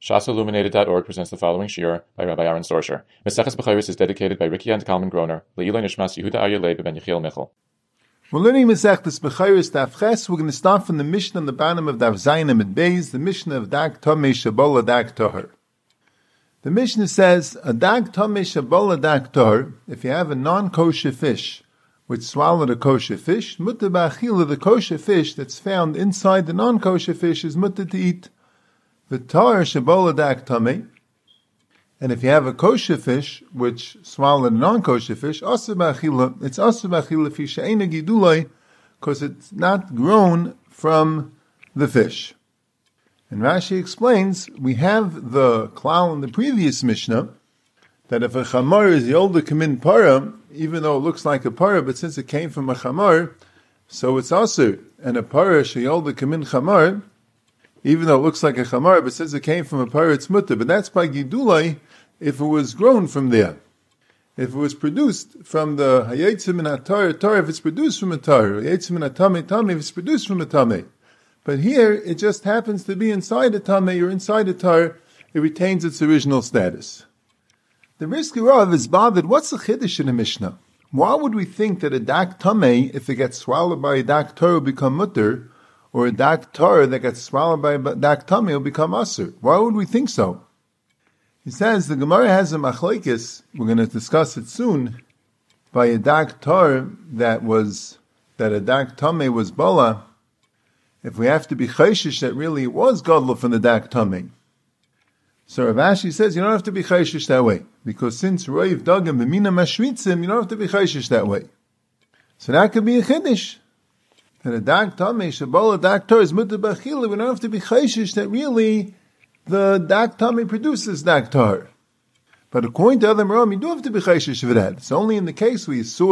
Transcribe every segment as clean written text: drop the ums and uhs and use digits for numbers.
ShasaIlluminated.org presents the following shiur by Rabbi Aaron Sorsher. Maseches Bechayros is dedicated by Ricky and Kalman Groner. Le'iloi Nishmas Yehuda Aryeh Leib ben Yechiel Michel. We're learning Maseches Bechayros Daf Ches. We're going to start from the Mishnah on the bottom of Daf Zayin Amud Beis, the Mishnah of Dag Tomei Shabola Dag Toher. The Mishnah says, a Dag Tomei Shabola Dag Toher, if you have a non-kosher fish which swallowed a kosher fish, mutter ba'achila, the kosher fish that's found inside the non-kosher fish is mutter to eat. V'tar shabola dag tamei. And if you have a kosher fish which swallowed a non-kosher fish, asur ba'achila, it's asur ba'achila fi she'ena gidulai, because it's not grown from the fish. And Rashi explains, we have the klal in the previous Mishnah, that if a chamar is the older kamin para, even though it looks like a para, but since it came from a chamar, so it's asur. And a para sheyolda kamin chamar, even though it looks like a chamar, but since it came from a para, it's mutter. But that's by gidulai, if it was grown from there. If it was produced from the hayetzim min atar, if it's produced from a tar, hayetzim min atame, if it's produced from a tame. But here, it just happens to be inside a tame or inside a tar, it retains its original status. The Brisker Rav is bothered, what's the chiddush in the Mishnah? Why would we think that a dak tamei, if it gets swallowed by a dak tar, will become mutter, or a dak tar that gets swallowed by a dak tamei will become asur? Why would we think so? He says, the Gemara has a machlekes, we're going to discuss it soon, by a dak tar that a dak tamei was bala, if we have to be chayshish that really it was godla from the dak tamei. So Rav Ashi says you don't have to be chayshish that way, because since roiv dagim b'mina mashritzim, you don't have to be chayshish that way. So that could be a chiddush. That a dag tamei shabola dag tar is mutter b'achila. We don't have to be chayshish that really the dag tamei produces dag tar. But according to other Maram, you do have to be chayshish for that. It's only in the case where you saw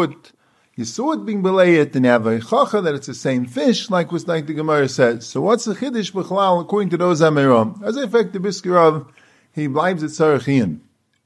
it being belayed, and you have a chacha that it's the same fish, like the Gemara says. So what's the chiddush b'chalal according to those Amiram? As a fact, the Brisker Rav, he blives at Sarachian.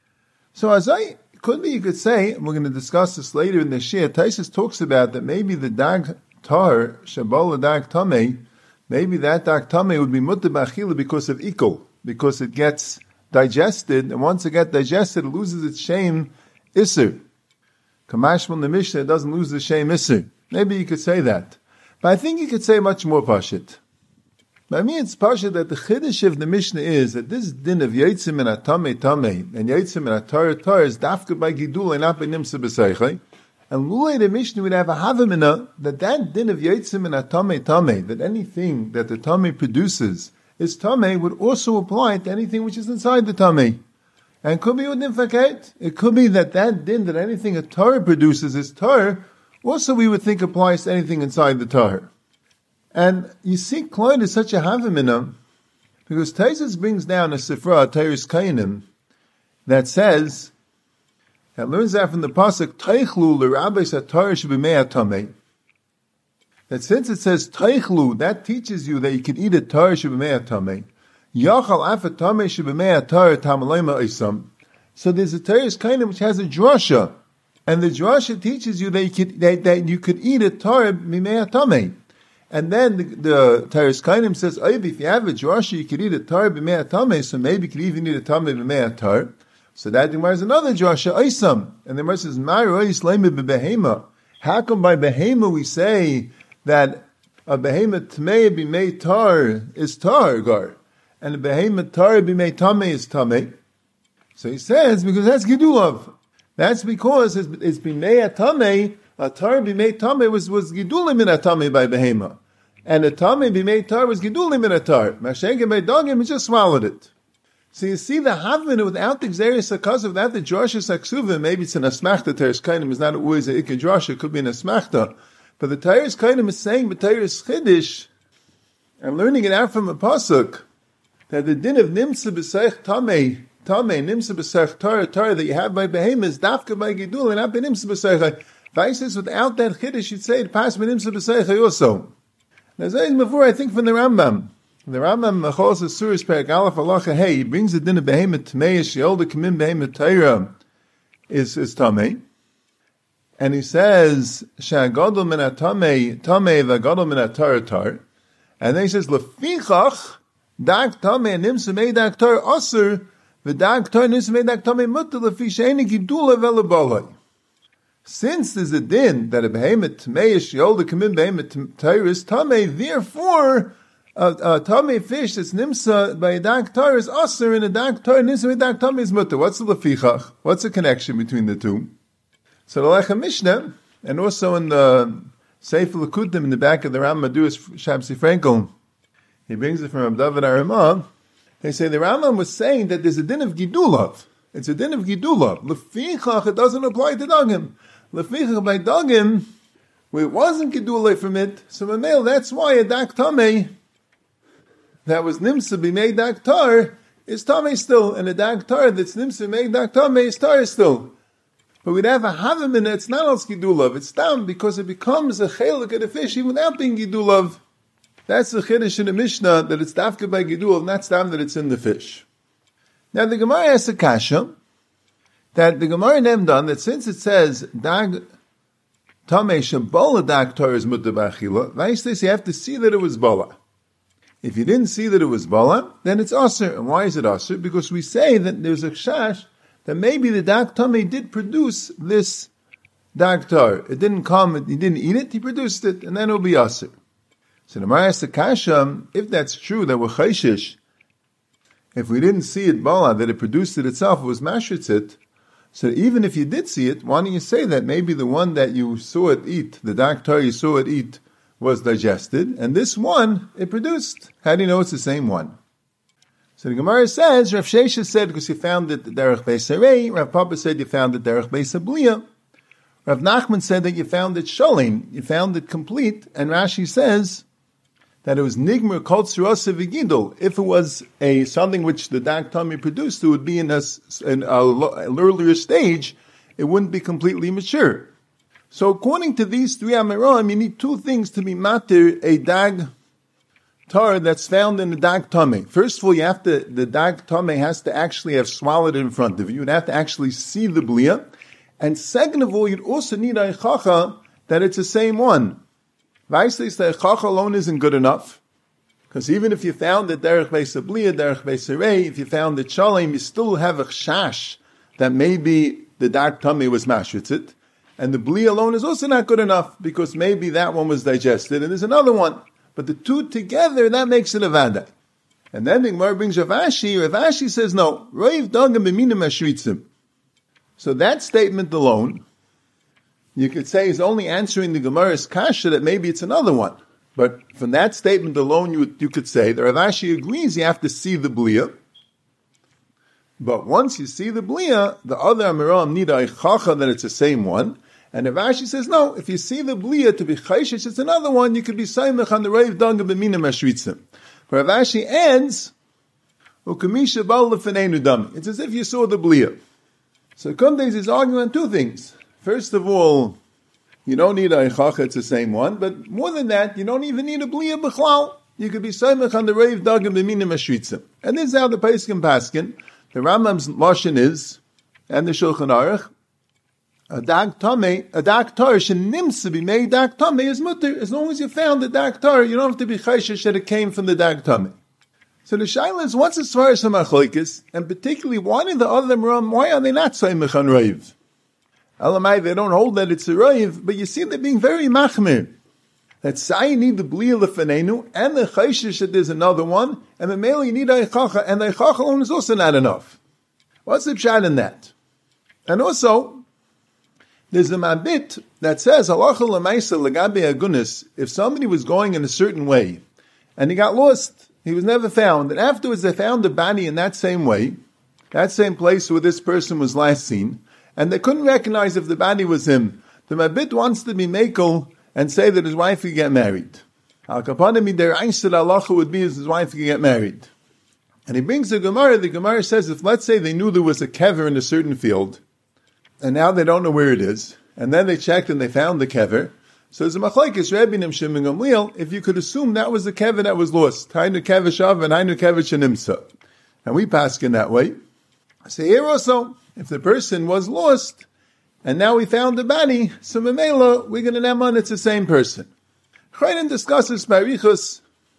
So you could say, and we're going to discuss this later in the Shia, Taisus talks about that maybe the dag tar, shabola dag tamei, maybe that dag tamei would be mutter b'achila because of ikol, because it gets digested, and once it gets digested, it loses its shame isser. Kamashmal the Mishnah, it doesn't lose the shame isser. Maybe you could say that. But I think you could say much more pashit. By me, it's pashut that the chiddush of the Mishnah is that this din of yetzim and atame and yetzim and atar is dafka by gidul and not by nimsa b'seichai. And lulei the Mishnah would have a havamina that din of yetzim and atame, that anything that the tame produces is tame, would also apply to anything which is inside the tame. And it could be with nifaket. It could be that din that anything a tar produces is tar, also we would think applies to anything inside the tar. And you see, Kloid is such a havamina, because Taisus brings down a Sifra, Teiris Kainim, that says, that learns that from the pasuk, Teichlu l'rabbeis atar shebimei atamei. That since it says Teichlu, that teaches you that you can eat a tar shebimei atamei. Yachal af atamei shebimei atar tamalema isam. So there's a Teiris Kainim which has a drasha, and the drasha teaches you that you could eat a tar bimei atamei. And then the Teiris Kainim says, if you have a drasha, you could eat a tar b'mei atame, so maybe you could even eat a tame b'mei atar. So that requires another drasha, Isam. And the Gemara says, b'behema. How come by behema we say that a behema tmei b'mei tar is tar gar, and a behema tar b'mei tame is tame? So he says, because that's gidulav. That's because it's b'mei atame. A tar b'mei tame was gidulim in a tame by behema, and a tame b'mei tar was gidulim in a tar. Mashenke by dogim, he just swallowed it. So you see the havmina without the xeris hakaz, without the drasha saksuva. Maybe it's an asmachta. Teiris Kainim is not always a ikka drasha. It could be an asmachta. But the Teiris Kainim is saying, but Teiris Chiddush, I'm learning it out from a pasuk that the din of nimsa b'seich tame nimsa b'seich tar that you have by behema is dafka by gidul and not by nimsa b'seich. Says without that chiddush, you'd say it passed minimsa b'seichai also. Now, before I think from the Rambam. The Rambam Machos Asuris Perak Aleph Halacha Hey, he brings the din of behemoth Tmei Sheolda Kamim Behemoth Torah is Tamei, and he says Shagadol Min Tamei V'Gadol Min Tar, and then he says Lefichach Dag Tameh and Nimsa Mei Dag Tar Asur, V'Dag Tar Nimsa Mei Dag Tameh Mutter Lefi She'eni Gidula V'Lebalai. Since there's a din that a behemoth Tameish Yolda Kamim Behemoth Tairis Tameh, therefore a Tameh fish that's Nimsa by a Dag Tar is Asur and a Dag Tar Nimsa Mei Dag Tameh is Mutter. What's the Lefichach? What's the connection between the two? So the Lechem Mishnah, and also in the Sefer Lekutim in the back of the Rambam Maduas Shabsi Frankel, he brings it from David Aramah. They say the Rambam was saying that there's a din of Gidulav. It's a din of Gidulav. Lefichach, it doesn't apply to Dagim. Lefichach by Dagim, where it wasn't Gidulav from it, so Mamel, that's why a Dak Tameh that was Nimsa B'mei Dak Tar is Tameh still, and a Dak Tar that's Nimsa B'mei Dak Tameh is Tar still. But we'd have a Havim in it, it's not als Gidulav, it's down because it becomes a chelik of the fish even without being Gidulav. That's the Chiddush in the Mishnah, that it's dafka by Gidulav, not stam that it's in the fish. Now the Gemara has a kasha, that the Gemara Nemdan, that since it says, Dag Tameh Shabola Dag Tar is Mutta B'achila, Vaishlis, you have to see that it was Bola. If you didn't see that it was Bola, then it's Asr. And why is it Asr? Because we say that there's a Chash, that maybe the Dag Tameh did produce this Dag Tar. It didn't come, he didn't eat it, he produced it, and then it'll be Asr. So the Gemara asks the kasha, if that's true, that we're chayshish, if we didn't see it Bala, that it produced it itself, it was mashitzit, so even if you did see it, why don't you say that maybe the one that you saw it eat, the Dag Tar you saw it eat, was digested, and this one, it produced. How do you know it's the same one? So the Gemara says, Rav Shesha said, because you found it derech beis harei, Rav Papa said you found it derech beis habliya, Rav Nachman said that you found it sholin, you found it complete, and Rashi says that it was nigmer kol tzurasa v'gidol. If it was something which the Dag Tameh produced, it would be in an earlier stage, it wouldn't be completely mature. So according to these three Amoraim, you need two things to be matir a Dag Tar that's found in the Dag Tameh. First of all, the Dag Tameh has to actually have swallowed it in front of you. You'd have to actually see the Blia. And second of all, you'd also need a Chacha that it's the same one. Vaislis, the Chacha alone isn't good enough. Because even if you found it derech beis habliya, derech beis harei, if you found it shalom, you still have a chash that maybe the Dag Tameh was mashritzit. And the Blia alone is also not good enough because maybe that one was digested and there's another one. But the two together, that makes it a vada. And then the Gemara brings Rav Ashi. Rav Ashi says, no, Roiv Dagim B'minim Mashritzim. So that statement alone, you could say is only answering the Gemara's kasha that maybe it's another one. But from that statement alone, you could say that Rav Ashi agrees you have to see the Blia. But once you see the Blia, the other Amoraim need a chacha that it's the same one. And Rav Ashi says, no, if you see the Blia to be chayshish, it's another one, you could be saimach on the Roiv Dagim B'minim Mashritzim. But Rav Ashi ends, Ukamisha Bal L'Feneinu Dami. It's as if you saw the Blia. So Kumdes is arguing on two things. First of all, you don't need a chacha, it's the same one. But more than that, you don't even need a Blia B'chlal. You could be saimach on the Roiv Dagim B'minim Mashritzim. And this is how the Pesachim Paskin, the Rambam's Lashon is, and the Shulchan Aruch, a Dag Tar shenimsa b'mei Dag Tameh is mutter. As long as you found the Dag Tar, you don't have to be chayshish that it came from the Dag Tameh. So the shaila is, what's as far as the machlokes, and particularly why are the other Amoraim, why are they not saimach on Roiv? Elamai, they don't hold that it's a Roiv, but you see they're being very machmir. That say you need the Blia L'Feneinu, and the chayshish that there's another one, and the male you need a chacha, and the chacha alone is also not enough. What's the pshat in that? And also, there's a mabit that says, halacha l'maisa legabe agunis, if somebody was going in a certain way, and he got lost, he was never found, and afterwards they found the body in that same way, that same place where this person was last seen, and they couldn't recognize if the body was him. The mabit wants to be makel and say that his wife could get married. Al kapanim der einzil halacha would be his wife could get married. And he brings the Gemara says, if let's say they knew there was a kever in a certain field, and now they don't know where it is, and then they checked and they found the kever. So there's a machlokes Rebbe and Shimon Gamliel, if you could assume that was the kever that was lost. Hainu kever shav and hainu kever shenimsa. And we pass in that way. So here also, if the person was lost, and now we found the body, so memela, we're going to neman it's the same person. Chayden discusses barichus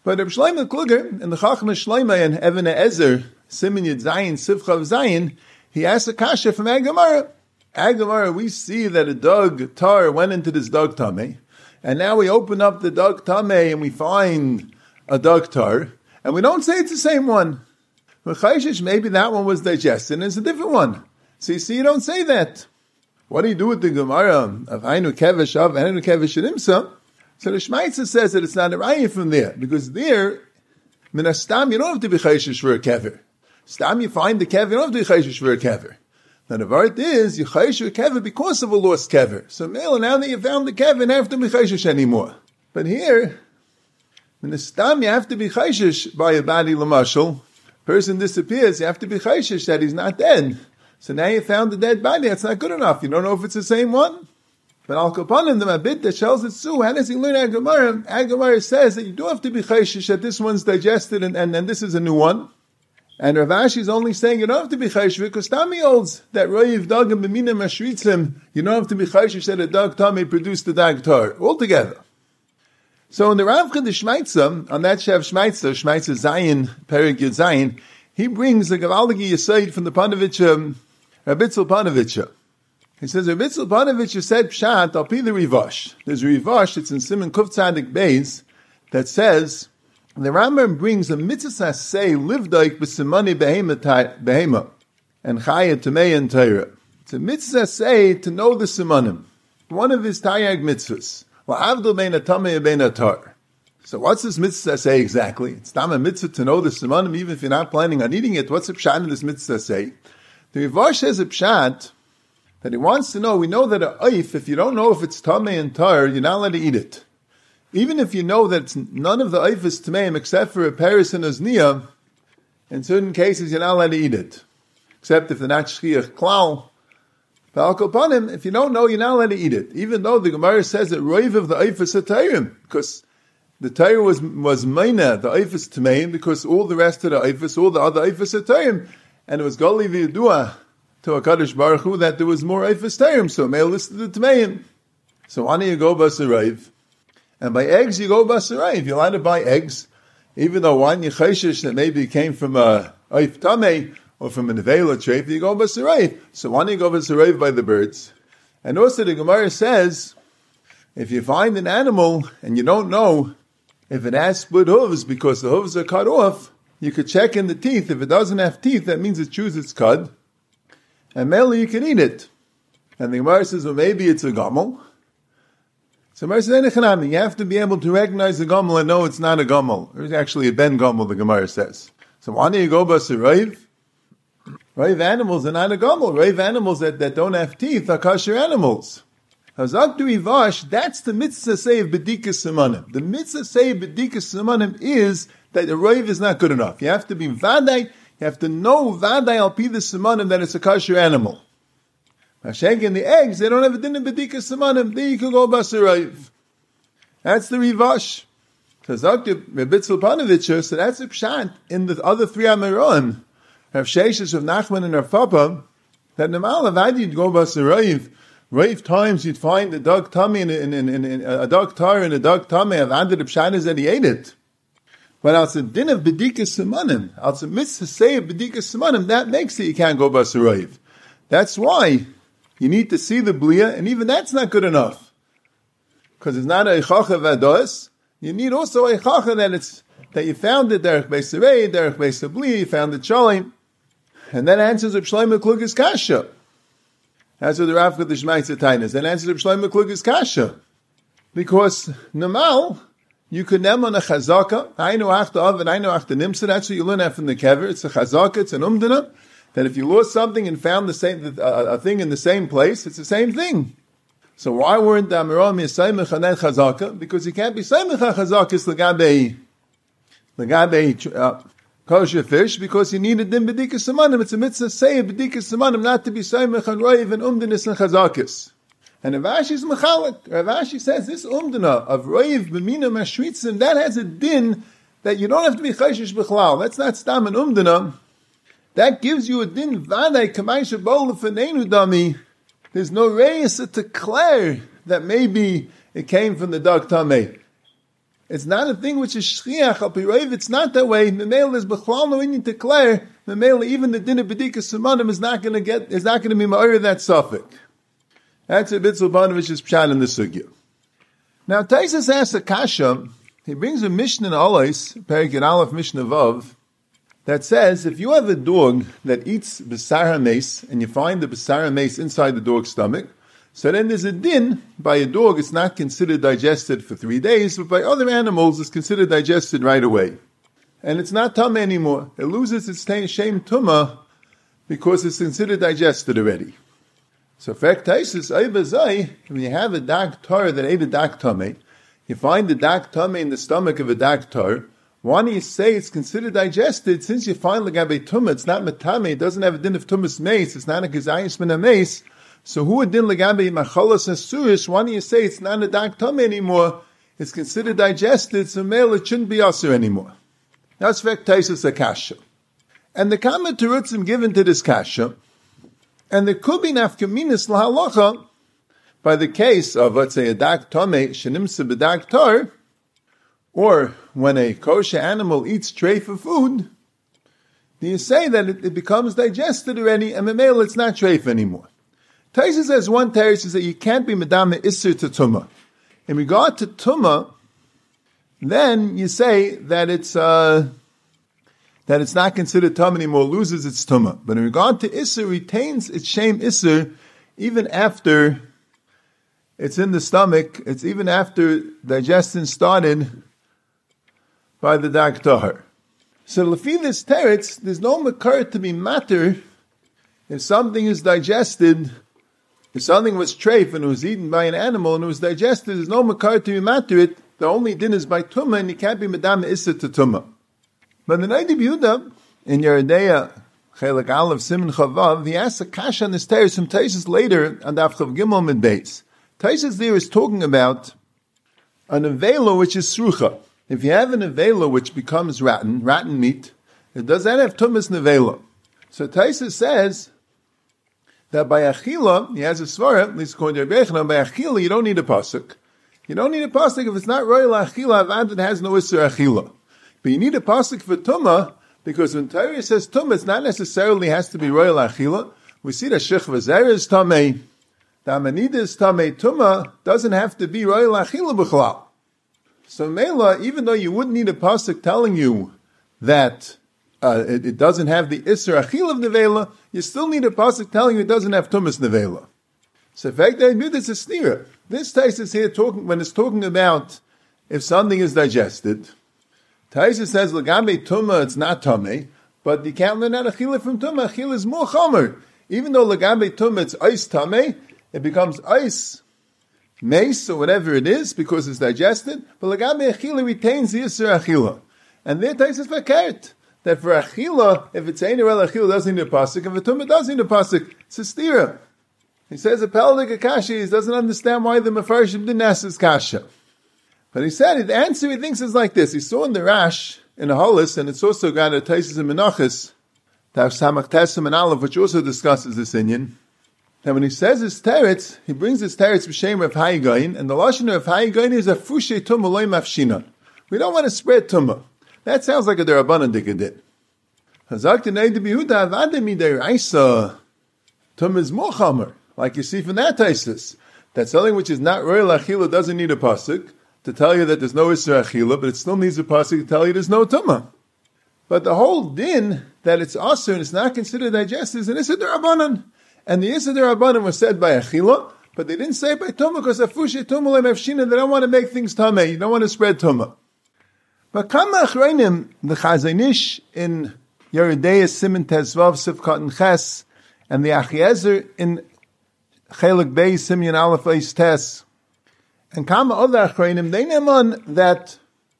But Reb Shlomo Kluger, in the Chacham Shlomo and Even Ezer, Siman Yud Zayin, Sivchav Zayin, he asked a kasha from Agamara. Agamara, we see that a dog tar went into this dog tameh, and now we open up the dog tameh and we find a dog tar, and we don't say it's the same one. Maybe that one was digested and it's a different one. So you see, you don't say that. What do you do with the Gemara of Hainu Kevish of Hainu Kevish Imsa? So the Shmaitzer says that it's not a raya from there, because there, Minastam, you don't have to be chayshish for a kever. Stam, you find the kever, you don't have to be chayshish for a kever. Now the word is, you chayshish a kever because of a lost kever. So now that you found the kever, you don't have to be chayshish anymore. But here, Minastam, you have to be chayshish by a body lamashal. Person disappears, you have to be chayshish that he's not dead. So now you found the dead body, that's not good enough. You don't know if it's the same one. But Al Kapanim, the Mabit that tells it so, how does he learn Agamara? Agamara says that you do have to be chayshish that this one's digested and this is a new one. And Rav Ashi is only saying you don't have to be chayshish because Tami holds that Roiv Dagim B'mina Mashritzim, you don't have to be chayshish that a dog Tami produced the dog tar altogether. So in the Rav Chid Shmaitza, on that Shev Shmaitza Zayin, Perik Yud Zayin, he brings the Gavaligi Yesod from the Panovich, Rabitzel Panovich. He says, Rabitzel Panovich said Pshat, I'll be the Rivash. There's a Rivash, it's in Siman Kuf Tzadik Beis, that says, the Rambam brings a mitzvah say, livdaik b'simani behema, and chaya tamei and Torah. It's a mitzvah say to know the simanim. One of his tayag mitzvahs. La'avdil bein atamei bein atar. So what's this mitzvah say exactly? It's not a mitzvah to know the simanim, even if you're not planning on eating it. What's the pshat in this mitzvah say? The Rivash says a pshat, that he wants to know, we know that a oif, if you don't know if it's tamei and tar, you're not allowed to eat it. Even if you know that it's none of the oif is tameim except for a paris and ozniyah, in certain cases you're not allowed to eat it. Except if they're not shchiach klal. If you don't know, you're not allowed to eat it. Even though the Gemara says that roiv of the oif is a tayrim, because the tayr was meina, the oif is tameim, because all the rest of the oif, all the other oif is a tayrim, and it was goli v'yudua to HaKadosh Baruch Hu that there was more oifus tayrim, so male listed the tameim. So on you go basarayv, and by eggs you go basarayv. You're allowed to buy eggs, even though one yecheshish that maybe came from a oif tamei or from a nevela treif, you go basarayv. So one you go basarayv by the birds. And also the Gemara says, if you find an animal and you don't know if it has split hooves because the hooves are cut off, you could check in the teeth. If it doesn't have teeth, that means it chews its cud. And mainly you can eat it. And the Gemara says, well, maybe it's a gomel. So the Gemara says, you have to be able to recognize the gomel and know it's not a gomel. There's actually a ben gomel, the Gemara says. So why do you go by Raiv? Raiv animals are not a gomel. Raiv animals that don't have teeth are kosher animals. Hazak du Ivash, that's the mitzvah say of B'dikas Simanim. The mitzvah say of B'dikas Simanim is that the Raiv is not good enough. You have to be Vadai. You have to know Vaday al pi the simanim that it's a kosher animal. Masheg in the eggs, they don't have a din of bedika simanim. There you can go basarayv. That's the Rivash. Tazakti Rebitzel Panovich, so that's a pshat in the other three Amiron. Rav Sheshes, Rav Nachman, and Rav Papa, that normal avad you'd go basarayv. Rave times you'd find a dog tummy in a dog tar and a dog tummy. Avad the pshat is that he ate it. But als a din of bedikas simanim, als a mitzvah say of bedikas simanim, that makes it you can't go basarayv. That's why you need to see the bliya, and even that's not good enough. Because it's not a eichacha vados. You need also a eichacha that you found it derech beisarei, derech beisabliya, you found it shalim. And that answers Reb Shlomo Kluger's kasha. That's what the Rav Chid Shmaitzer Tainas. That answers Reb Shlomo Kluger's kasha. Because normal, you could name on a chazaka. I know after of and I know after nimsa. That's what you learn that from the kever. It's a chazaka. It's an umdana. That if you lost something and found the same a thing in the same place, it's the same thing. So why weren't the Amiram Yisayimach on that chazaka? Because you can't be Saymach on chazaka lagabe kosher fish, because you need a din b'dikas samanim. It's a mitzvah say a b'dikas samanim not to be Saymach on roiv and umdanis and chazakas. And Rav Ashi is mechalik. Rav Ashi says this umdana of roiv b'mina mashritzim, that has a din that you don't have to be chayshish b'chlal. That's not stam and umdana. That gives you a din vaday kamaisha bol l'feneinu dami. There's no reis to declare that maybe it came from the dog tameh. It's not a thing which is shchiach al piroiv. It's not that way. Memela is b'chlal no inyan declare. Memela, even the din of b'dikas sumanim is not going to be ma'or that suffix. That's a Bitzel Banovich's pshat in the sugya. Now Taisus asks a kasha. He brings a Mishnah in Olos, Perek Aleph Mishnah Vav, that says if you have a dog that eats b'sar hameis and you find the b'sar hameis inside the dog's stomach, so then there's a din. By a dog, it's not considered digested for 3 days, but by other animals, it's considered digested right away. And it's not tumah anymore. It loses its shem tumah because it's considered digested already. So, fact Taisus, when you have a dag tar that ate a dag tameh, you find the dag tameh in the stomach of a dag tar, why do you say it's considered digested? Since you find lagabe tumah, it's not metame, it doesn't have a din of tumas mace, it's not a gazayis min a mace. So who a din lagabe machalas asurish? Why do you say it's not a dag tameh anymore? It's considered digested, so male it shouldn't be asur anymore. That's fact Taisus akasha. And the kama terutzim given to this kasha, and there could be nafkaminis lahalacha by the case of, let's say, a dag tameh shenimsa b'dag tar, or when a kosher animal eats treif of food, do you say that it becomes digested already, and memel it's not treif anymore? Taisus says one teretz is that you can't be medame isser to tumah. In regard to tumah, then you say that it's not considered tumah anymore, loses its tumah. But in regard to isser, retains its shem isser even after it's in the stomach. It's even after digestion started by the dag tahar. So lefi this teretz, there's no makar to be matter if something is digested. If something was treif and it was eaten by an animal and it was digested, there's no makar to be matter it. The only din is by tumah, and you can't be medame isser to tumah. But the Noda B'Yehuda in Yeridea Chelek Aleph Siman Chavav, he asks a kasha on this teretz from Taisus later on Daf Chav Gimel Mid Beis. Taisus there is talking about an avela which is srucha. If you have an avela which becomes rotten meat, it does not have tumas nevela. So Taisus says that by achila, he has a svara, at least according to Rabbi Yochanan, by achila you don't need a pasuk. You don't need a pasuk if it's not royal achila, avad it has no isur achila. But you need a pasuk for tumah, because when Torah says tumah, it's not necessarily has to be royal achila. We see that shech v'zer is tamei, the amanida is tamei, tumah doesn't have to be royal achila b'chlal. So Mela, even though you wouldn't need a pasuk telling you that it doesn't have the isser achil of nevela, you still need a pasuk telling you it doesn't have tumas nevela. So in fact, it's a snira. This text is here when it's talking about if something is digested. Taisus says l'gabe tumah it's not tameh, but you can't learn out achila from tumah. Achila is more chomer. Even though l'gabe tumah it's ice tameh, it becomes ice mace or whatever it is because it's digested, but lagabe achila retains the yisur achila. And there Taisus fakert that for achila, if it's ein rel achila, doesn't need a pasuk. If a tumah does need a pasuk, it's a stira. He says a peldik akashi, he doesn't understand why the mefarshim didn't ask his kasha. But he said the answer he thinks is like this. He saw in the Rash in a Holis, and it's also got a Taisus and Menachos, Tav Samach Tessim and Aleph, which also discusses this inyan. Now, when he says his teretz, he brings his teretz b'shem of Hayigayin, and the lashon of Hayigayin is a fushe tumah loy mafshinan. We don't want to spread tumah. That sounds like a derabanan dikadit. Hazak the Noda B'Yehuda avadem midiraisa. Tumah is more chamer, like you see from that Taisus. That something which is not royal achila doesn't need a pasuk to tell you that there's no isur achila, but it still needs a pasuk to tell you there's no tumah. But the whole din that it's asur and it's not considered digested is an isur derabanan. And the Yisad Rabbanim was said by Achila, but they didn't say it by Tumah because Afushe Tumah Lemefshina, they don't want to make things Tameh, you don't want to spread Tumah. But Kama Achreinim, the Chazanish in Yeridea Siman Tezvav Sivkat and Ches, and the Achiezer in Chelik Bey Simeon Aleph Eis Tes, and Kama other Achreinim, they name on that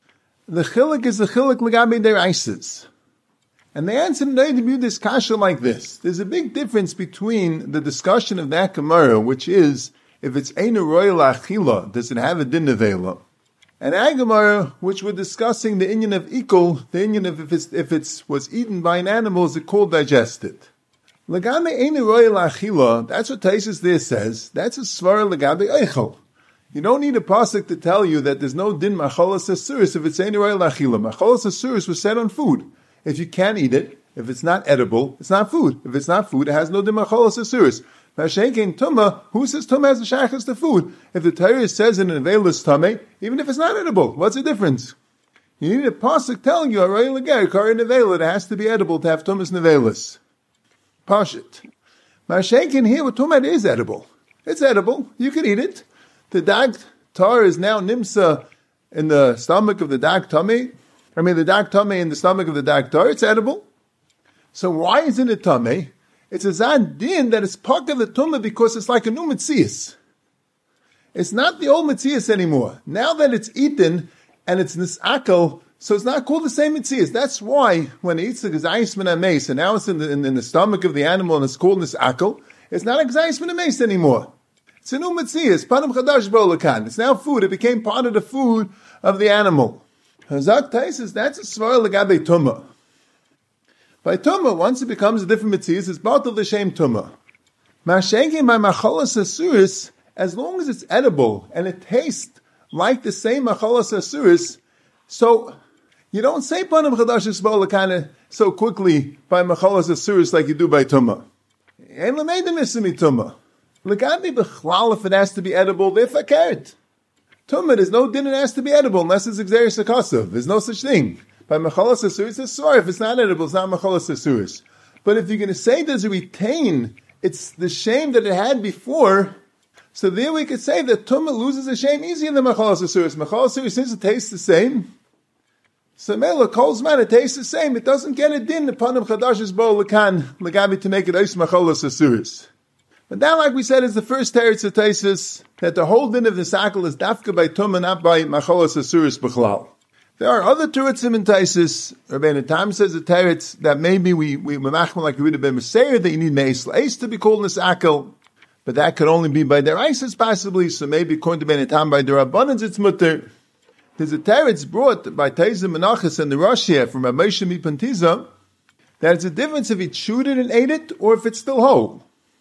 the Chilik is the Chilik L'gabe their Isis. And they answer this kasha like this. There's a big difference between the discussion of that Gemara, which is, if it's Eina Royal Achila, does it have a din nevela? And that Gemara, which we're discussing the inyan of Ikul, the inyan of if it was eaten by an animal, is it called digested? Lagabe Eina Royal Achila, that's what Taisus there says, that's a svara Lagabe Eichel. You don't need a pasuk to tell you that there's no din machalas asuris if it's anyway lachila. Machalas asuris was set on food. If you can't eat it, if it's not edible, it's not food. If it's not food, it has no din machalas asuris. Mashenkein tuma, who says tuma has a shachas to food? If the Torah says in an avelis tame, even if it's not edible, what's the difference? You need a pasuk telling you, arei leger, kari nevela, it has to be edible to have tumas nevelis. Pashit. Mashenkein here, what tumah is edible. It's edible. You can eat it. The dag tar is now nimsa in the stomach of the dag tummy. The dag tummy in the stomach of the dag tar. It's edible. So why isn't it tummy? It's a zad din that is part of the tumah because it's like a new metzias. It's not the old metzias anymore. Now that it's eaten and it's nisakal, so it's not called the same metzias. That's why when it eats the gazayis min ha-meis, and now it's in the stomach of the animal and it's called nisakal, it's not a gazayis min ha-meis anymore. It's a new metzias, panam chadash bo'olakan. It's now food. It became part of the food of the animal. Hazak Taisis, that's a svar legabe tumah. By tumah, once it becomes a different metzias, it's part of the same tumah. Mashenki by machalas asuris, as long as it's edible and it tastes like the same machalas asuris, so you don't say panam chadash bo'olakan so quickly by machalas asuris like you do by tumah. Ein l'meidim ismi tumah. Legabi b'chlal, if it has to be edible, they're fakert. Tumah, there's no din it has to be edible unless it's exeris akasav. There's no such thing. By machalas asuris, it's sorry. If it's not edible, it's not machalas asuris. But if you're going to say there's a retain, it's the shame that it had before, so there we could say that tumah loses the shame easier than machalas asuris. Machalas asuris, since it tastes the same, so mela calls man, it tastes the same. It doesn't get a din upon him chadash's bo'olakan legabi to make it ois machalas asuris. But that, like we said, is the first teretz of Taisus, that the whole din of the sakal is dafka by tumah, not by machalas asuris b'chlal. There are other teretzim in Taisus. Rabbeinu Tam says the teretz that maybe we machmel like we would have been meseir that you need meis l'eis to be called nisakal, but that could only be by their isis possibly. So maybe according to Rabbeinu Tam by their abundance it's mutter. There's a teretz brought by Taisus Menachas and the Rosh here from Rabbi Moshe Mipantiza that it's a difference if he chewed it and ate it or if it's still whole.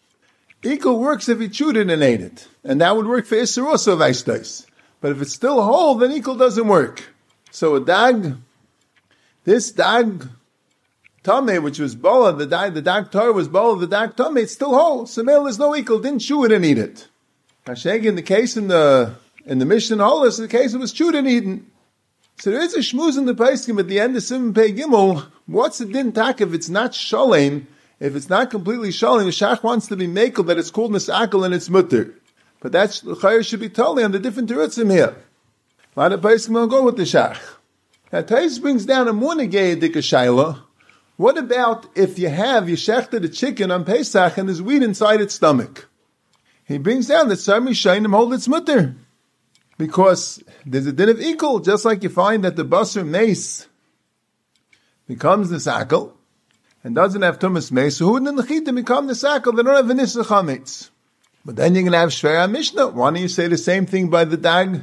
Equal works if he chewed it and ate it. And that would work for Isser also Vaishtais. But if it's still whole, then equal doesn't work. So a dag, this dag tameh, which was bola, the dag tar was bola, the dag tameh, it's still whole. So male is no equal, didn't chew it and eat it. Hasheg, in the case in the Mishnah Holis, in the case it was chewed and eaten. So there is a shmuz in the Paiskim at the end of Simon Pei Gimel. What's the din tak if it's not shalem? If it's not completely shalom, the shach wants to be makel that it's called nisakal and it's mutter. But that's the chayyur should be totally on the different terutzim here. A lot of places will go with the shach. Now Tais brings down a monegei dika shaila. What about if you have shechted a chicken on Pesach and there's wheat inside its stomach? He brings down that some Rishayim hold its mutter. Because there's a din of equal, just like you find that the basar mace becomes nisakal and doesn't have tumas meis, so who in the chita become the sakal? They don't have an issa chametz. But then you're going to have shvera mishnah. Why don't you say the same thing by the dag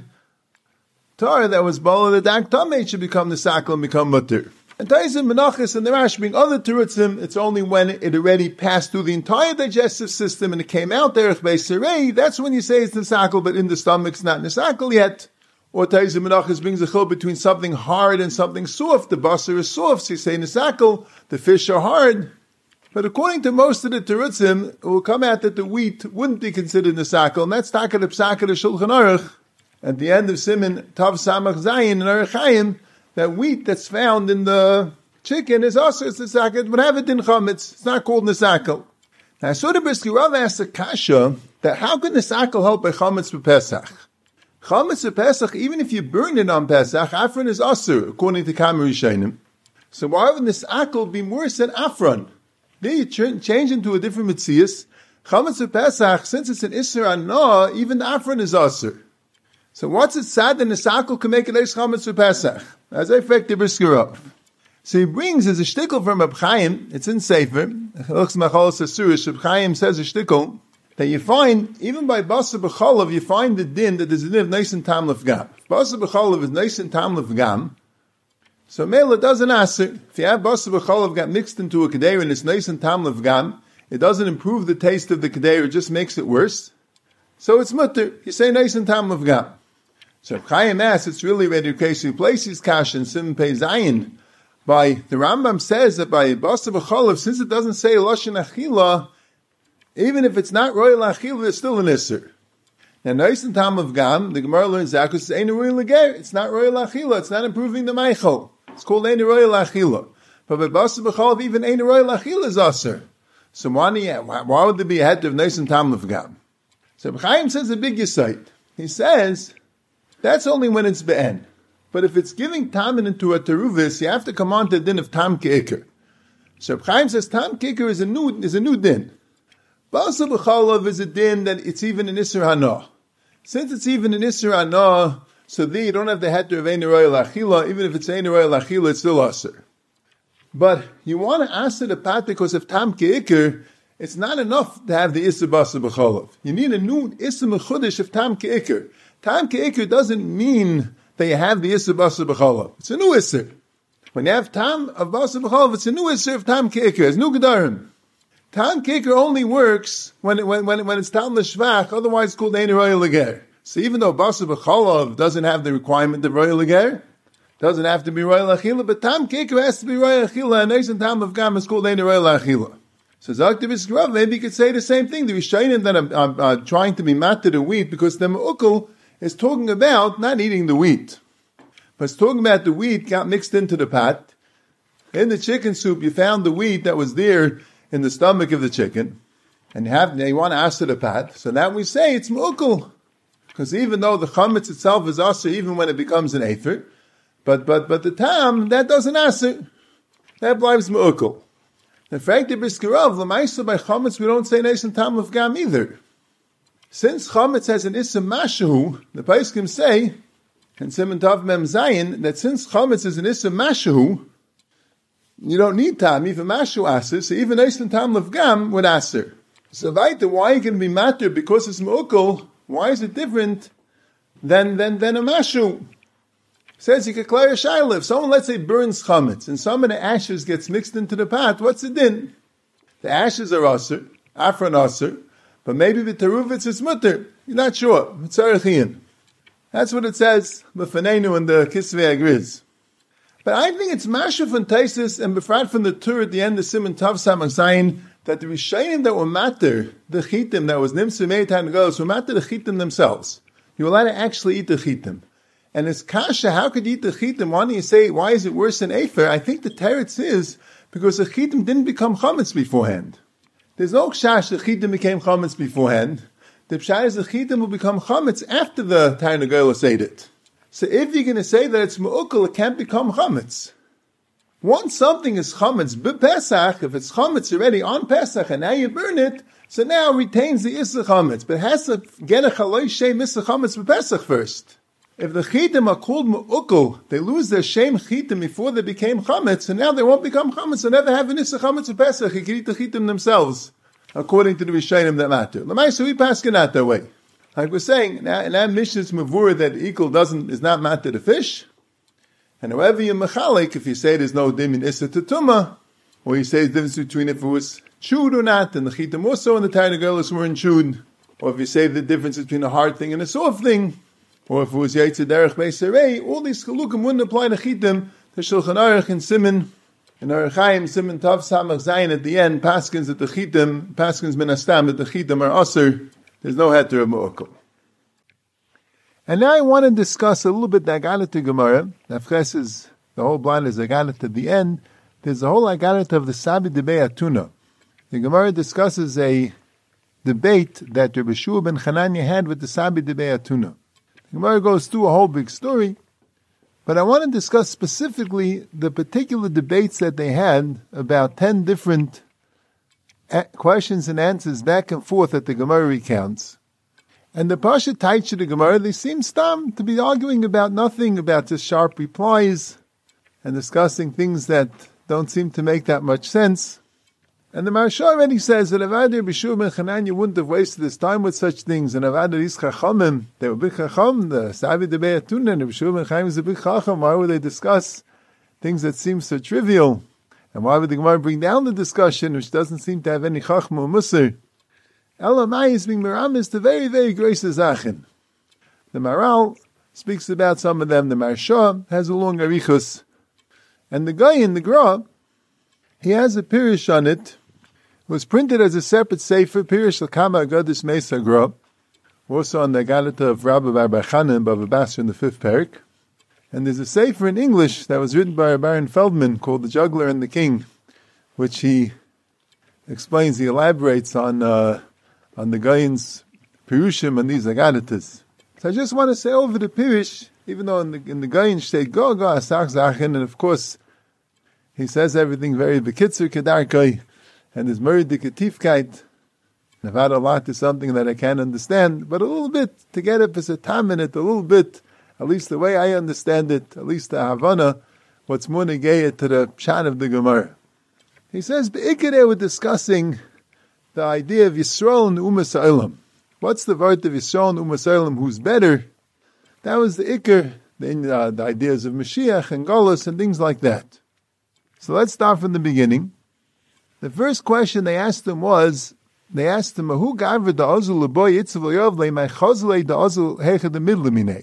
tar that was bola the dag tameh should become the sakal and become mutter? And Taizim Menachos and the Rash being other terutzim, it's only when it already passed through the entire digestive system and it came out derech beisarei, that's when you say it's nisakal, but in the stomach it's not nisakal yet. Or Taizim Menachos brings a chil between something hard and something soft. The basar is soft, so you say nisakal, the fish are hard. But according to most of the terutzim, it will come out that the wheat wouldn't be considered nisakal, and that's takat psaka the Shulchan Aruch. At the end of Siman Tav Samach Zayin and Aruch Chaim, that wheat that's found in the chicken is also nisakal, but have it in chametz. It's not called nisakal. Now, Soda Brisky Rav asked a kasha that how can nisakal help by chametz for Pesach? Chametz for Pesach, even if you burn it on Pesach, afron is asur, according to Kamar Rishonim. So why would nisakal be worse than afron? There you change into a different metzias. Chametz for Pesach, since it's an isser anah, even the afron is asur. So what's it sad that nisakal can make it eis chametz for Pesach? As I fact the Brisky Rav. So he brings as a shtickle from Reb Chaim, it's in Sefer, Reb Chaim says a shtickle, that you find, even by Basar B'chalav, you find the din that there's a din of Neis and Tam L'Fgam. If Basar B'chalav is Neis and Tam L'Fgam, so Mela doesn't answer. If you have Basar B'chalav got mixed into a Kedeir and it's Neis and Tam L'Fgam, it doesn't improve the taste of the Kedeir, it just makes it worse. so it's mutter. You say nice and tam of gam. So if Chaim asks, it's really where the case places kash and sim pei zayin. By the Rambam says that by basa b'cholav, since it doesn't say lashon achila, even if it's not royal achila, it's still an isser. Now nice and tam of gam, the Gemara learns that because it's ain't royal lager. It's not royal achila. It's not improving the meichel. It's called ain't royal achila. But by basa b'cholav, even ain't royal achila is aser. So why would there be a head of nice and tam of gam? So Chaim says a big yesait. He says that's only when it's be'en. But if it's giving tamin into a teruvis, you have to come on to the din of tam ke'ikr. So Chaim says tam ke'ikr is a new din. Basa b'chalav is a din that it's even an isser hana. Since it's even an isser hana, so there you don't have the heter of ein royal achila. Even if it's ein royal achila, it's still aser. But you want to aser the pat because of tam ke'ikr. It's not enough to have the isser basa b'chalav. You need a new isser mechudesh of tam ke'ikr. Tam ke'ikr doesn't mean that you have the Isser Basa B'chalav. It's a new Isser. When you have Tam of Basa B'chalav, it's a new Isser of Tam Ke'ikr. It's new Gedarim. Tam Ke'ikr only works when it's Tam L'Shvach, otherwise it's called Ein Royal Lager. So even though Basa B'chalav doesn't have the requirement of Royal Lager, doesn't have to be Royal Achila, but Tam Ke'ikr has to be Royal Achila, and Eis and Tam of Gam is called Ein Royal Achila. So Zaktiv Yisrael, maybe you could say the same thing. The Rishayim that are trying to be matter the wheat because the Me'ukal is talking about not eating the wheat. But it's talking about the wheat got mixed into the pot. In the chicken soup, you found the wheat that was there in the stomach of the chicken. And you want to aser the pot. So now we say it's mu'ukal. Because even though the chametz itself is aser, even when it becomes an afer, but the tam, that doesn't aser. That blives mu'ukal. In fact, the Briskarav, l'maisa by chametz, we don't say neis and tam of gam either. Since chametz has an issa mashu, the Paiskim say, and Simon Tav Mem Zayin, that since chametz is an issa mashu, you don't need tam, even mashu aser, so even neis and tam of gam would aser. So weiter, why are you going to be matter because it's mu'ukal? Why is it different than a mashu? Says you could clear a shayla. If someone, let's say, burns chametz, and some of the ashes gets mixed into the pot, what's the din? The ashes are aser, afran aser, but maybe the teruvitz is mutter. You're not sure. It's arachian. That's what it says, b'fanenu in the Kisvei Agriz. But I think it's mashu from Taisis and befrat from the Tur at the end of Simon Tav Samach Zayin that the Rishayim that were matter, the chitim that was nimsu meitan goes, were matter the chitim themselves. You're allowed to actually eat the chitim. And it's kasha, how could you eat the chitim? Why do you say, why is it worse than Efer? I think the teretz is because the chitim didn't become chametz beforehand. There's no kshash the chitim became chametz beforehand. The pshat is the chitim will become chametz after the Tarnagolos ate it. So if you're going to say that it's mu'ukal, it can't become chametz. Once something is chametz b'Pesach, if it's chametz already on Pesach and now you burn it, so now it retains the issa chametz, but it has to get a chaloy shem issa chametz b'Pesach first. If the chitim are called mu'ukal, they lose their shem chitim before they became chametz, and now they won't become chametz, and never have an issa chametz b'Pesach. You can eat the chitim themselves, according to the Rishayim that matter. L'maisa, we pass it out that way. Like we're saying, in that Mishnah's mavur that equal is not matter the fish. And however you mechalik, if you say there's no dim in issa tetuma, or you say the difference between if it was chewed or not, and the chitim also and the Tarnagolos weren't chewed, or if you say the difference between a hard thing and a soft thing, or if it was yaitze derech beisarei, all these chalukim wouldn't apply to chitim, to Shulchan Aruch and Simon, and Aruch Chaim, Simon Tav Samach Zayin at the end, paskins that the chitim, paskins min astam, that the chitim are aser, there's no heter of mu'ukal. And now I want to discuss a little bit the Agalit to Gemara. Nafches is, the whole blind is Agalit at the end. There's the whole Agalit of the Sabi Debei Atuna. The Gemara discusses a debate that Rabbi Shua ben Chananya had with the Sabi Debei Atuna. The Gemara goes through a whole big story, but I want to discuss specifically the particular debates that they had about 10 different questions and answers back and forth that the Gemara recounts. And the Pasha Taich of the Gemara, they seem stam to be arguing about nothing, about just sharp replies and discussing things that don't seem to make that much sense. And the Maharsha already says that Avad Bishur ben Chananya wouldn't have wasted his time with such things. And Avad Is Chachamim, they were big Chacham, the Savi Debei Atuna, and Bishur ben Chaim is a big Chacham. Why would they discuss things that seem so trivial? And why would the Gemara bring down the discussion, which doesn't seem to have any Chacham or Musar? Elamai is being meramis to very, very grace Zachen. The Maral speaks about some of them. The Marsha has a long arichus. And the guy in the Gra, he has a pirish on it. It was printed as a separate sefer, Pirish L'Kama Agadis Mesa Gra, also on the Galata of Rabbi Bar Bachana and Bava Basra in the 5th parak. And there's a sefer in English that was written by Baron Feldman called The Juggler and the King, which he explains, he elaborates on the Gaon's Pirushim and these Agadatas. So I just want to say over the Pirish, even though in the Gaon state go asach zachen, and of course he says everything very bekitzer kedarkai, and his murder ketifkeit. I've had a lot to something that I can't understand, but a little bit to get up as a tam in it, a little bit, at least the way I understand it, at least the Havana, what's more negayah to the pshat of the Gemara. He says, Be'ikadeh we're discussing the idea of Yisrael and Umas Ha'olam. What's the word of Yisrael and Umas Ha'olam? Who's better? That was the Iker, the ideas of Mashiach and Golus and things like that. So let's start from the beginning. The first question they asked him was, Who gavra da ozul leboy itzav le'yovle my chozle da ozul hecha de midlamine?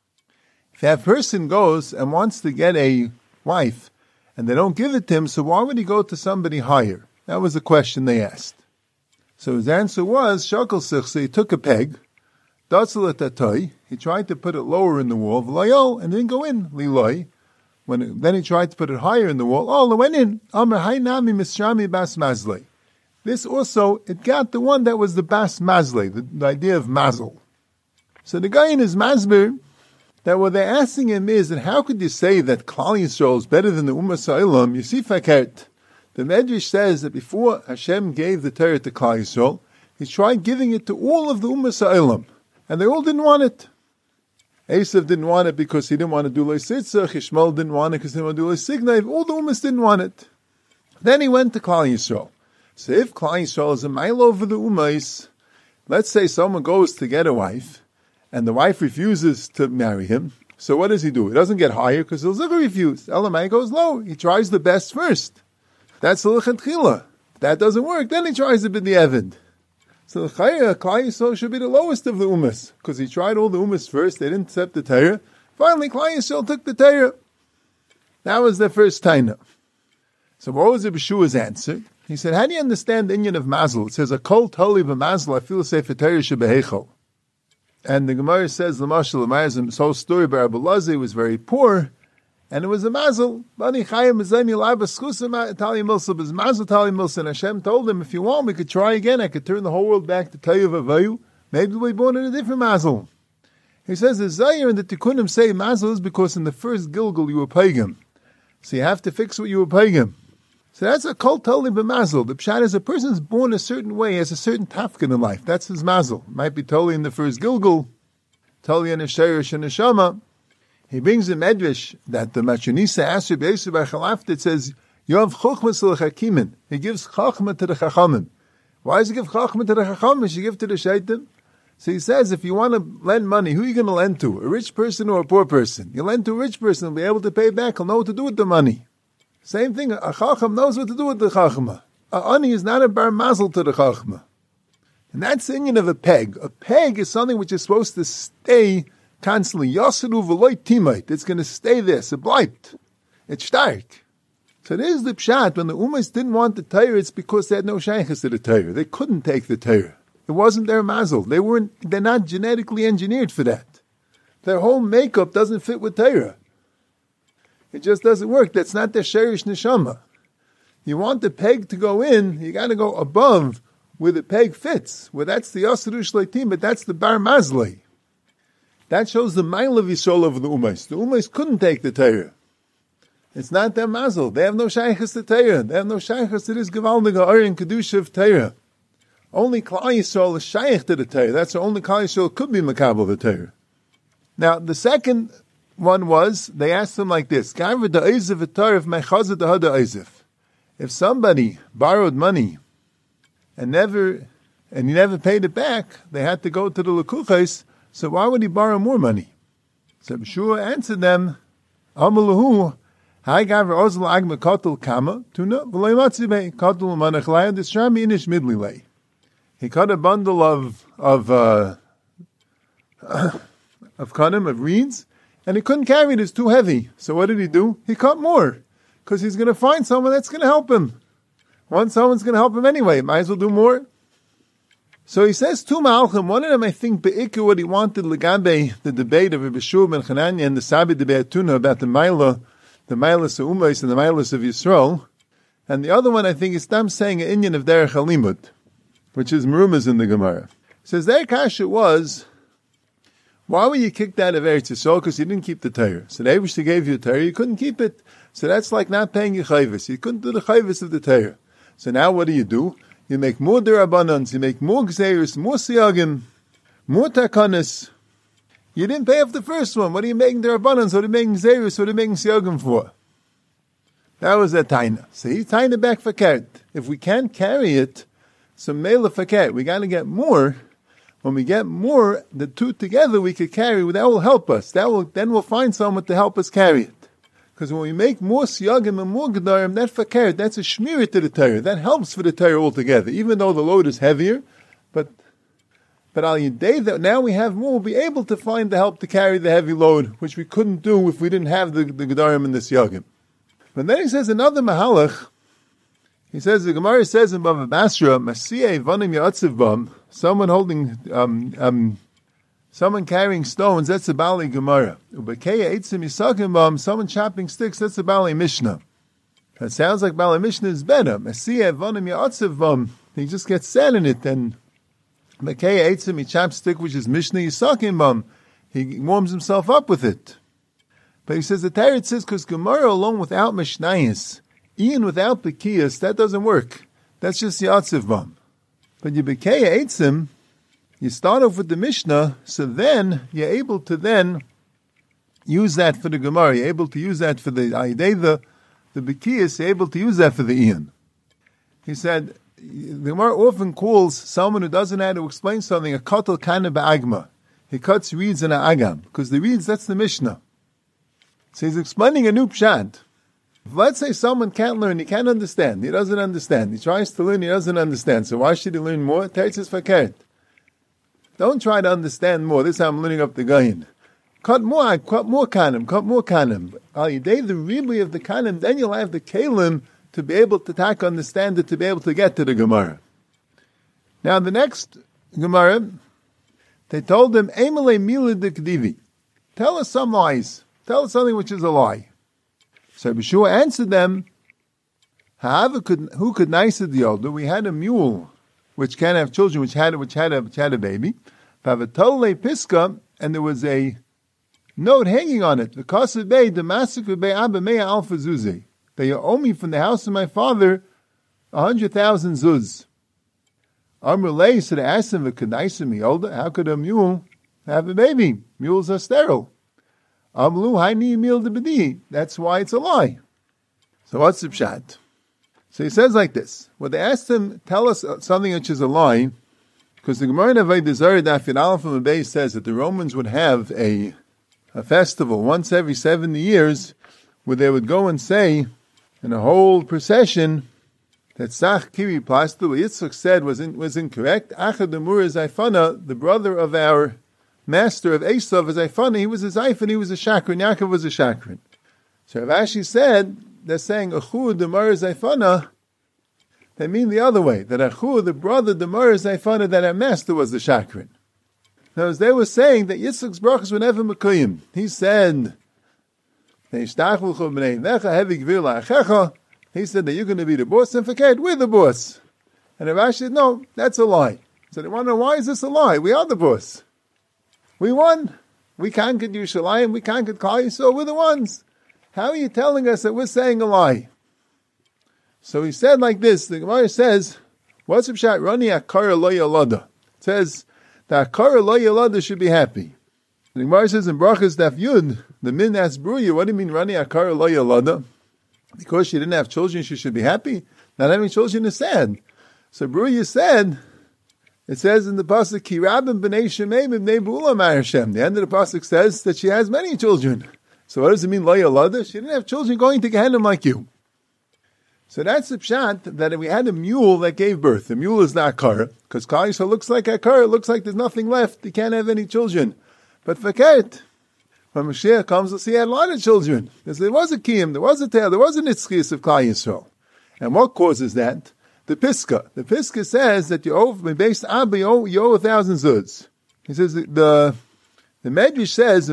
If that person goes and wants to get a wife, and they don't give it to him, so why would he go to somebody higher? That was the question they asked. So his answer was, Shakal sich, so he took a peg, Datzel tatoi, he tried to put it lower in the wall, V'layol, and didn't go in, Liloi. Then he tried to put it higher in the wall, it went in. Amr hainami misrami bas mazle. This also, it got the one that was the bas mazle, the idea of mazel. So the guy in his mazbir, that what they're asking him is that how could you say that Klal Yisrael is better than the Umas Ha'olam? You see, Fakert, the Medrash says that before Hashem gave the Torah to Klal Yisrael, He tried giving it to all of the Umas Ha'olam, and they all didn't want it. Esav didn't want it because he didn't want to do Leisitzach. Ishmael didn't want it because he didn't want to do Leisignav. All the Umas didn't want it. Then he went to Klal Yisrael. So if Klal Yisrael is a mile over the Umas, let's say someone goes to get a wife, and the wife refuses to marry him, so what does he do? He doesn't get higher because he'll never refuse. Elamai goes low. He tries the best first. That's the Lechatchila. If that doesn't work, then he tries the B'di'evid. So the Klal Yisrael should be the lowest of the Umas, because he tried all the Umas first, they didn't accept the Torah. Finally, Klal Yisrael took the Torah. That was their first Taina. So what was the Beshua's answer? He said, how do you understand the Inyan of Mazel? It says, a kol toli b'mazel, I feel sefer Torah shebehechol. And the Gemara says, L'mashal, the whole story about Rabbi Elazar was very poor, and it was a mazel. Bani chayim mizayim yilab eschusa tali milsa, but mazel tali milsa. And Hashem told him, if you want, we could try again. I could turn the whole world back to Tayyuv Avayu. Maybe we'll be born in a different mazel. He says, the Zayir and the Tikkunim say mazel is because in the first Gilgul you were pagan. So you have to fix what you were pagan. So that's a kol toli b'mazel. The pshat is a person's born a certain way, has a certain tafkin in life. That's his mazel. It might be toli in the first Gilgul, toli in a shayrish and a shama. He brings a medrash that the Machanisa asked Rabbi Yosef bar Chalafta. It says, Yov chokhmas l'chakimin. He gives chachma to the chachamim. Why does he give chachma to the chachamim? He should give to the shaitan. So he says, if you want to lend money, who are you going to lend to? A rich person or a poor person? You lend to a rich person, he'll be able to pay back. He'll know what to do with the money. Same thing, a chacham knows what to do with the chachma. A ani is not a bar mazel to the chachma. And that's the Inyan of a peg. A peg is something which is supposed to stay constantly. Yasiru v'loy timait. It's going to stay there. It's bleibt. It's stark. So there's the pshat. When the Umas didn't want the Torah, it's because they had no shaykhs to the Torah. They couldn't take the Torah. It wasn't their mazel. They're not genetically engineered for that. Their whole makeup doesn't fit with Torah. It just doesn't work. That's not their sherish neshama. You want the peg to go in, you got to go above where the peg fits. Where that's the Yasiru Shleitim, but that's the Bar Mazlei. That shows the mile of Yisrael over the Umas. The Umas couldn't take the Torah. It's not their mazel. They have no shaykhs to Torah. They have no shaykhs to this Gevaldige Or and Kedusha of Torah. Only Klal Yisrael is shaykh to the Torah. That's the only Klal Yisrael could be makabel the Torah. Now, the second one was, they asked him like this, if somebody borrowed money and he never paid it back, they had to go to the Lekuchais, so why would he borrow more money? So Beshua answered them, Amalahu, Hai Gavra Ozl Agma Kotel Kama, Tuna, V'lei Matzibei, Kotel Manachlaya, Dishrami Inish Midlilei. He cut a bundle of kanim, of reeds, and he couldn't carry it. It's too heavy. So what did he do? He cut more, because he's going to find someone that's going to help him. Once someone's going to help him anyway, might as well do more. So he says two Malchim. One of them, I think, be'ikah what he wanted legabe the debate of Rabbi Shua ben Chananya and the Sabi de Be'atuna about the Mailus of Umais and the Mailus of Yisrael. And the other one, I think, is them saying an inyan of Derech Halimud, which is Merumas in the Gemara. Says their kasha was, why were you kicked out of Eretz Yisrael? Because you didn't keep the Torah. So the Eibishter gave you the Torah, you couldn't keep it. So that's like not paying your chayvus. You couldn't do the chayvus of the Torah. So now what do? You make more derabanans, you make more gzeiros, more siyagim, more takanas. You didn't pay off the first one. What are you making derabanans? What are you making gzeiros? What are you making siyagim for? That was a taina. So he's taina back for kert. If we can't carry it, so mela for kert. We got to get more. When we get more, the two together we could carry. That will help us. Then we'll find someone to help us carry it. Because when we make more siyagim and more gedarim, that fakir, that's a shmira to the Torah. That helps for the Torah altogether, even though the load is heavier. But al yidei that now we have more, we'll be able to find the help to carry the heavy load, which we couldn't do if we didn't have the gedarim and the siyagim. But then he says another mahalach. He says the Gemara says in Bava Basra, Masiyeh vanim yatziv bam, someone holding someone carrying stones, that's a Bali Gemara. Ubekeya eitzim yisakim bam, someone chopping sticks, that's a Bali Mishnah. That sounds like Bali Mishnah is better. Masiyeh vanim yatziv bam, he just gets sand in it, and Ubekeya eitzim, he chops stick, which is Mishnah yisakim bam, he warms himself up with it. But he says the Torah says because Gemara alone without Mishnayis, even without Bekiyas, that doesn't work. That's just Yatziv Bam. But you Bekeya Eitzim, you start off with the Mishnah, so then you're able to then use that for the Gemara. You're able to use that for the Aidei, the Bekiyas, you're able to use that for the Ian. He said, the Gemara often calls someone who doesn't know how to explain something a Kotel Kana Ba'agma. He cuts reeds in an Agam, because the reeds, that's the Mishnah. So he's explaining a new pshat. If let's say someone can't learn, he can't understand, he doesn't understand, he tries to learn, he doesn't understand, so why should he learn more? Teretz is fakert. Don't try to understand more, this is how I'm learning up the Gayin. Cut more kanim. Al yidei the ribui of the kanim, then you'll have the kalim to be able to understand it, to be able to get to the Gemara. Now the next Gemara, they told him, Eimele mila dekdivi. Tell us some lies. Tell us something which is a lie. So Yeshua answered them, who could nice the older? We had a mule which can't have children, which had a baby. Vavatole piska, and there was a note hanging on it. The Kasad Bey, Damasik Bey Abba Meya Alpha Zuzi. They owe me from the house of my father 100,000 zuz. Amrulay, so they asked him, how could a mule have a baby? Mules are sterile. That's why it's a lie. So what's the pshat? So he says like this. Well, they asked him, tell us something which is a lie, because the Gemara in Avodah Zarah Daf Yud Aleph Amud Beis says that the Romans would have a festival once every 70 years, where they would go and say, in a whole procession, that Sach Kiri Plastu, what Yitzchak said was incorrect. Achad Amur Zayfana, the brother of our master of Esav, is Zayfana, he was a Zayfan, he was a Shakran, Yaakov was a Shakran. So Rav Ashi said, they're saying, Achu Demar Zayfana, they mean the other way, that Achu, the brother Demar Zayfana, that our master was the Shakran. Now, as they were saying that Yitzchak's brachas were never Mekayim. He said, he said that you're going to be the boss, and forget, we're the boss. And Rav Ashi said, no, that's a lie. So they want to know, why is this a lie? We are the boss. We won. We can't get Yerushalayim, we can't get Klal Yisrael, we're the ones. How are you telling us that we're saying a lie? So he said like this, the Gemara says, what's the pshat? Rani akara lo yalada. It says, the akara lo yalada should be happy. The Gemara says in Brachas Daf Yud, the min asks Bruya, what do you mean Rani akara lo yalada? Because she didn't have children, she should be happy? Not having children is sad. So Bruya said, it says in the pasuk, Ki rabim b'nei shemei b'nei b'ula ma'arshem. The end of the pasuk says that she has many children. So what does it mean, lo yalada? She didn't have children going to Gehenna like you. So that's the pshat, that we had a mule that gave birth. The mule is not akara. Because Klal Yisrael looks like Akar, it looks like there's nothing left. He can't have any children. But Fakert, when Mashiach comes, we'll see he had a lot of children. There was a Kiyum, there was a Tail, there was an Itzchis of Klal Yisrael. And what causes that? The Piska. The Piska says that you owe 1,000 zuds. He says the Medrash says,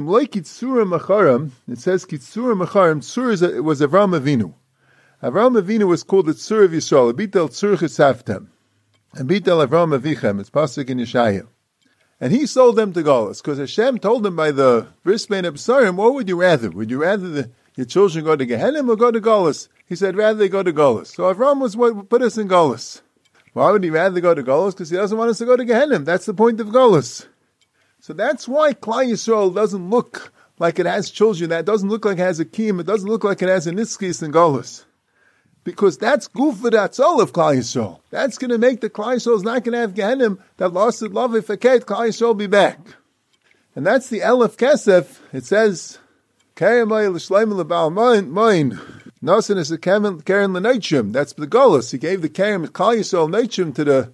it says Kitsura Macharim, Tzur was Avram Avinu. Avram Avinu was called the Tzur of Yisrael, Abitel Tzur Chesaftem, Abitel Avram Avichem, it's Pasuk in Yeshaya. And he sold them to Golus, because Hashem told him by the Bris Bein Absarim, what would you rather? Would you rather your children go to Gehenna or go to Golus? He said, rather they go to Golus. So Avram was what put us in Golus. Why would he rather go to Golus? Because he doesn't want us to go to Gehenna. That's the point of Golus. So that's why Klal Yisrael doesn't look like it has children. That doesn't look like it has a Kiyum. It doesn't look like it has a Nitzchis and Golus. Because that's Gufa Datzol of Klal Yisrael. That's going to make the Klal Yisrael is not going to have Gehenna that lost its love if Klal Yisrael will be back. And that's the Elef Kesef. It says, Kayamay l'shleim l'bal moin. Nosin is a karen l'neitrim. That's the Golus. He gave the karen Klal Yisrael neitrim to the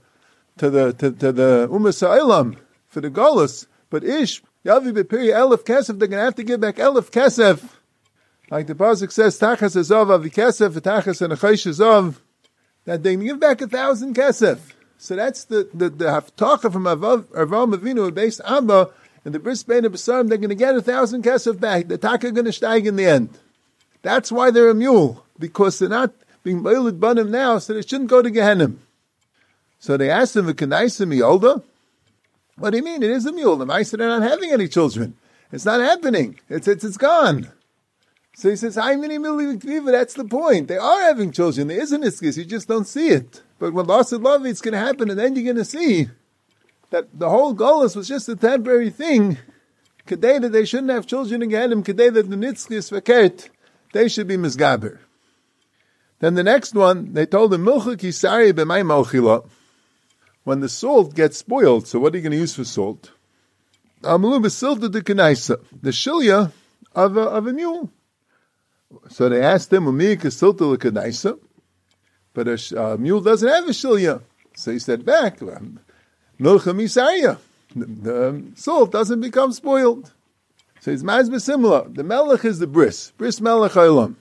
Umas Ha'elam for the Golus. But Ish, Yavi B'piri Elef Kesef, they're going to have to give back Elef Kesef. Like the Pasuk says, Tachas Azov Avi Kesef, Tachas and Achayish Azov, that they give back 1,000 Kesef. So that's the Haftacha from Avram Avinu, based Abba, and the Bris Bein Absarim, they're going to get 1,000 Kesef back. The Taka are going to steig in the end. That's why they're a mule, because they're not being Beilid Banim now, so they shouldn't go to Gehenna. So they asked him, V'kanaisim Yolda? What do you mean? It is a mule. The mice are not having any children. It's not happening. It's gone. So he says, that's the point. They are having children. There is an iskis. You just don't see it. But when lost of love, it's going to happen, and then you're going to see that the whole Golus was just a temporary thing. Kadei that they shouldn't have children again, kadei that the nitzchis v'kert, they should be misgaber. Then the next one, they told him, Milcha kisari b'may mochila. When the salt gets spoiled, so what are you going to use for salt? Amalu b'silta de kanaisa, the shilya of a mule. So they asked him, Umi kasilta l'kanaisa, but a mule doesn't have a shilya. So he said back, Milcha misariya, the salt doesn't become spoiled. So it's mazbe similar. The melech is the bris melech ha'olam.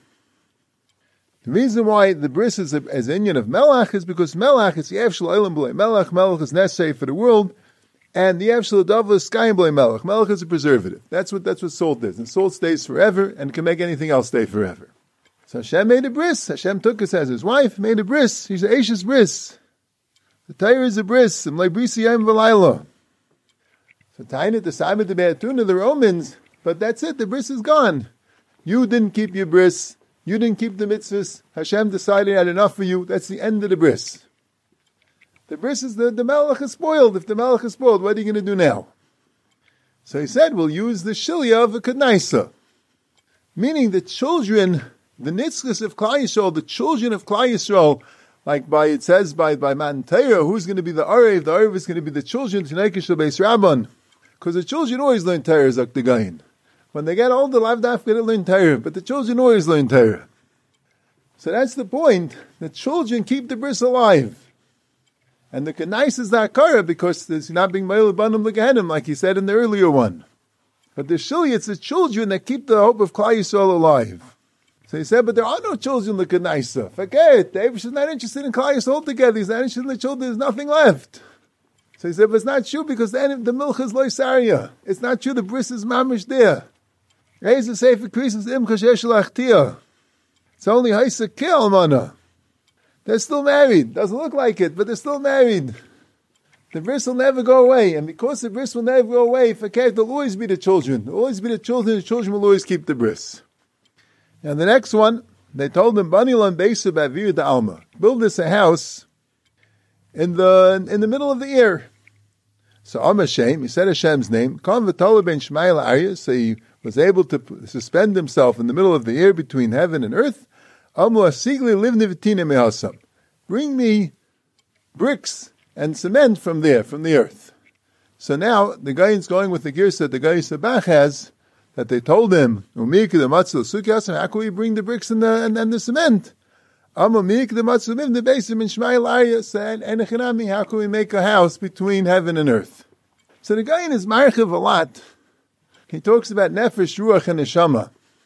The reason why the bris is as Inyan of melech is because melech is the Yevshel Olam B'lei Melech. Melech is necessary for the world, and the Yevshel Adava is Skayim B'lei Melech. Melech is a preservative. That's what salt is, and salt stays forever and can make anything else stay forever. So Hashem made a bris. Hashem took us as his wife, made a bris. He's an Eishes bris. The Torah is a bris. Mlei brisi yom v'layla. So Tainit decided to be Atuna the Romans, but that's it. The bris is gone. You didn't keep your bris. You didn't keep the mitzvahs. Hashem decided he had enough for you. That's the end of the bris. The bris is the melech is spoiled. If the melech is spoiled, what are you going to do now? So he said, we'll use the shilya of a kednaisa. Meaning the children, the nitzchus of Klal Yisrael, the children of Klal Yisrael, like it says by Matan Torah, who's going to be the Arev? The Arev is going to be the children, Tnei Kishel Beis Rabban. Because the children always learn Torah, Zakdagayin. When they get older, Lav Daf get to learn Torah, but the children always learn Torah. So that's the point. The children keep the bris alive. And the Kanais is the Akara, because it's not being Me'il Banim L'Gehenim, like he said in the earlier one. But the Shili, it's the children that keep the hope of Klal Yisrael alive. So he said, but there are no children L'Kanaisa. Forget, David is not interested in Klal Yisrael altogether. He's not interested in the children, there's nothing left. So he said, but it's not true, because then the milch is loisaria. It's not true, the bris is mamish there. It's only Haisa Kil Mana. They're still married. Doesn't look like it, but they're still married. The bris will never go away. And because the bris will never go away, there'll always be the children. There'll always be the children will always keep the bris. And the next one, they told him, Banilan Beisa Bavir da Alma. Build us a house in the middle of the year. So Hashem, he said Hashem's name, Kon v'tolu ben Shmayel Arya, so he was able to suspend himself in the middle of the air between heaven and earth. Bring me bricks and cement from there, from the earth. So now the guy is going with the gears that the guy Sabach has, that they told him, how can we bring the bricks and the cement? How can we make a house between heaven and earth? So the guy in his marchiv a lot. He talks about nefesh, ruach, and neshama.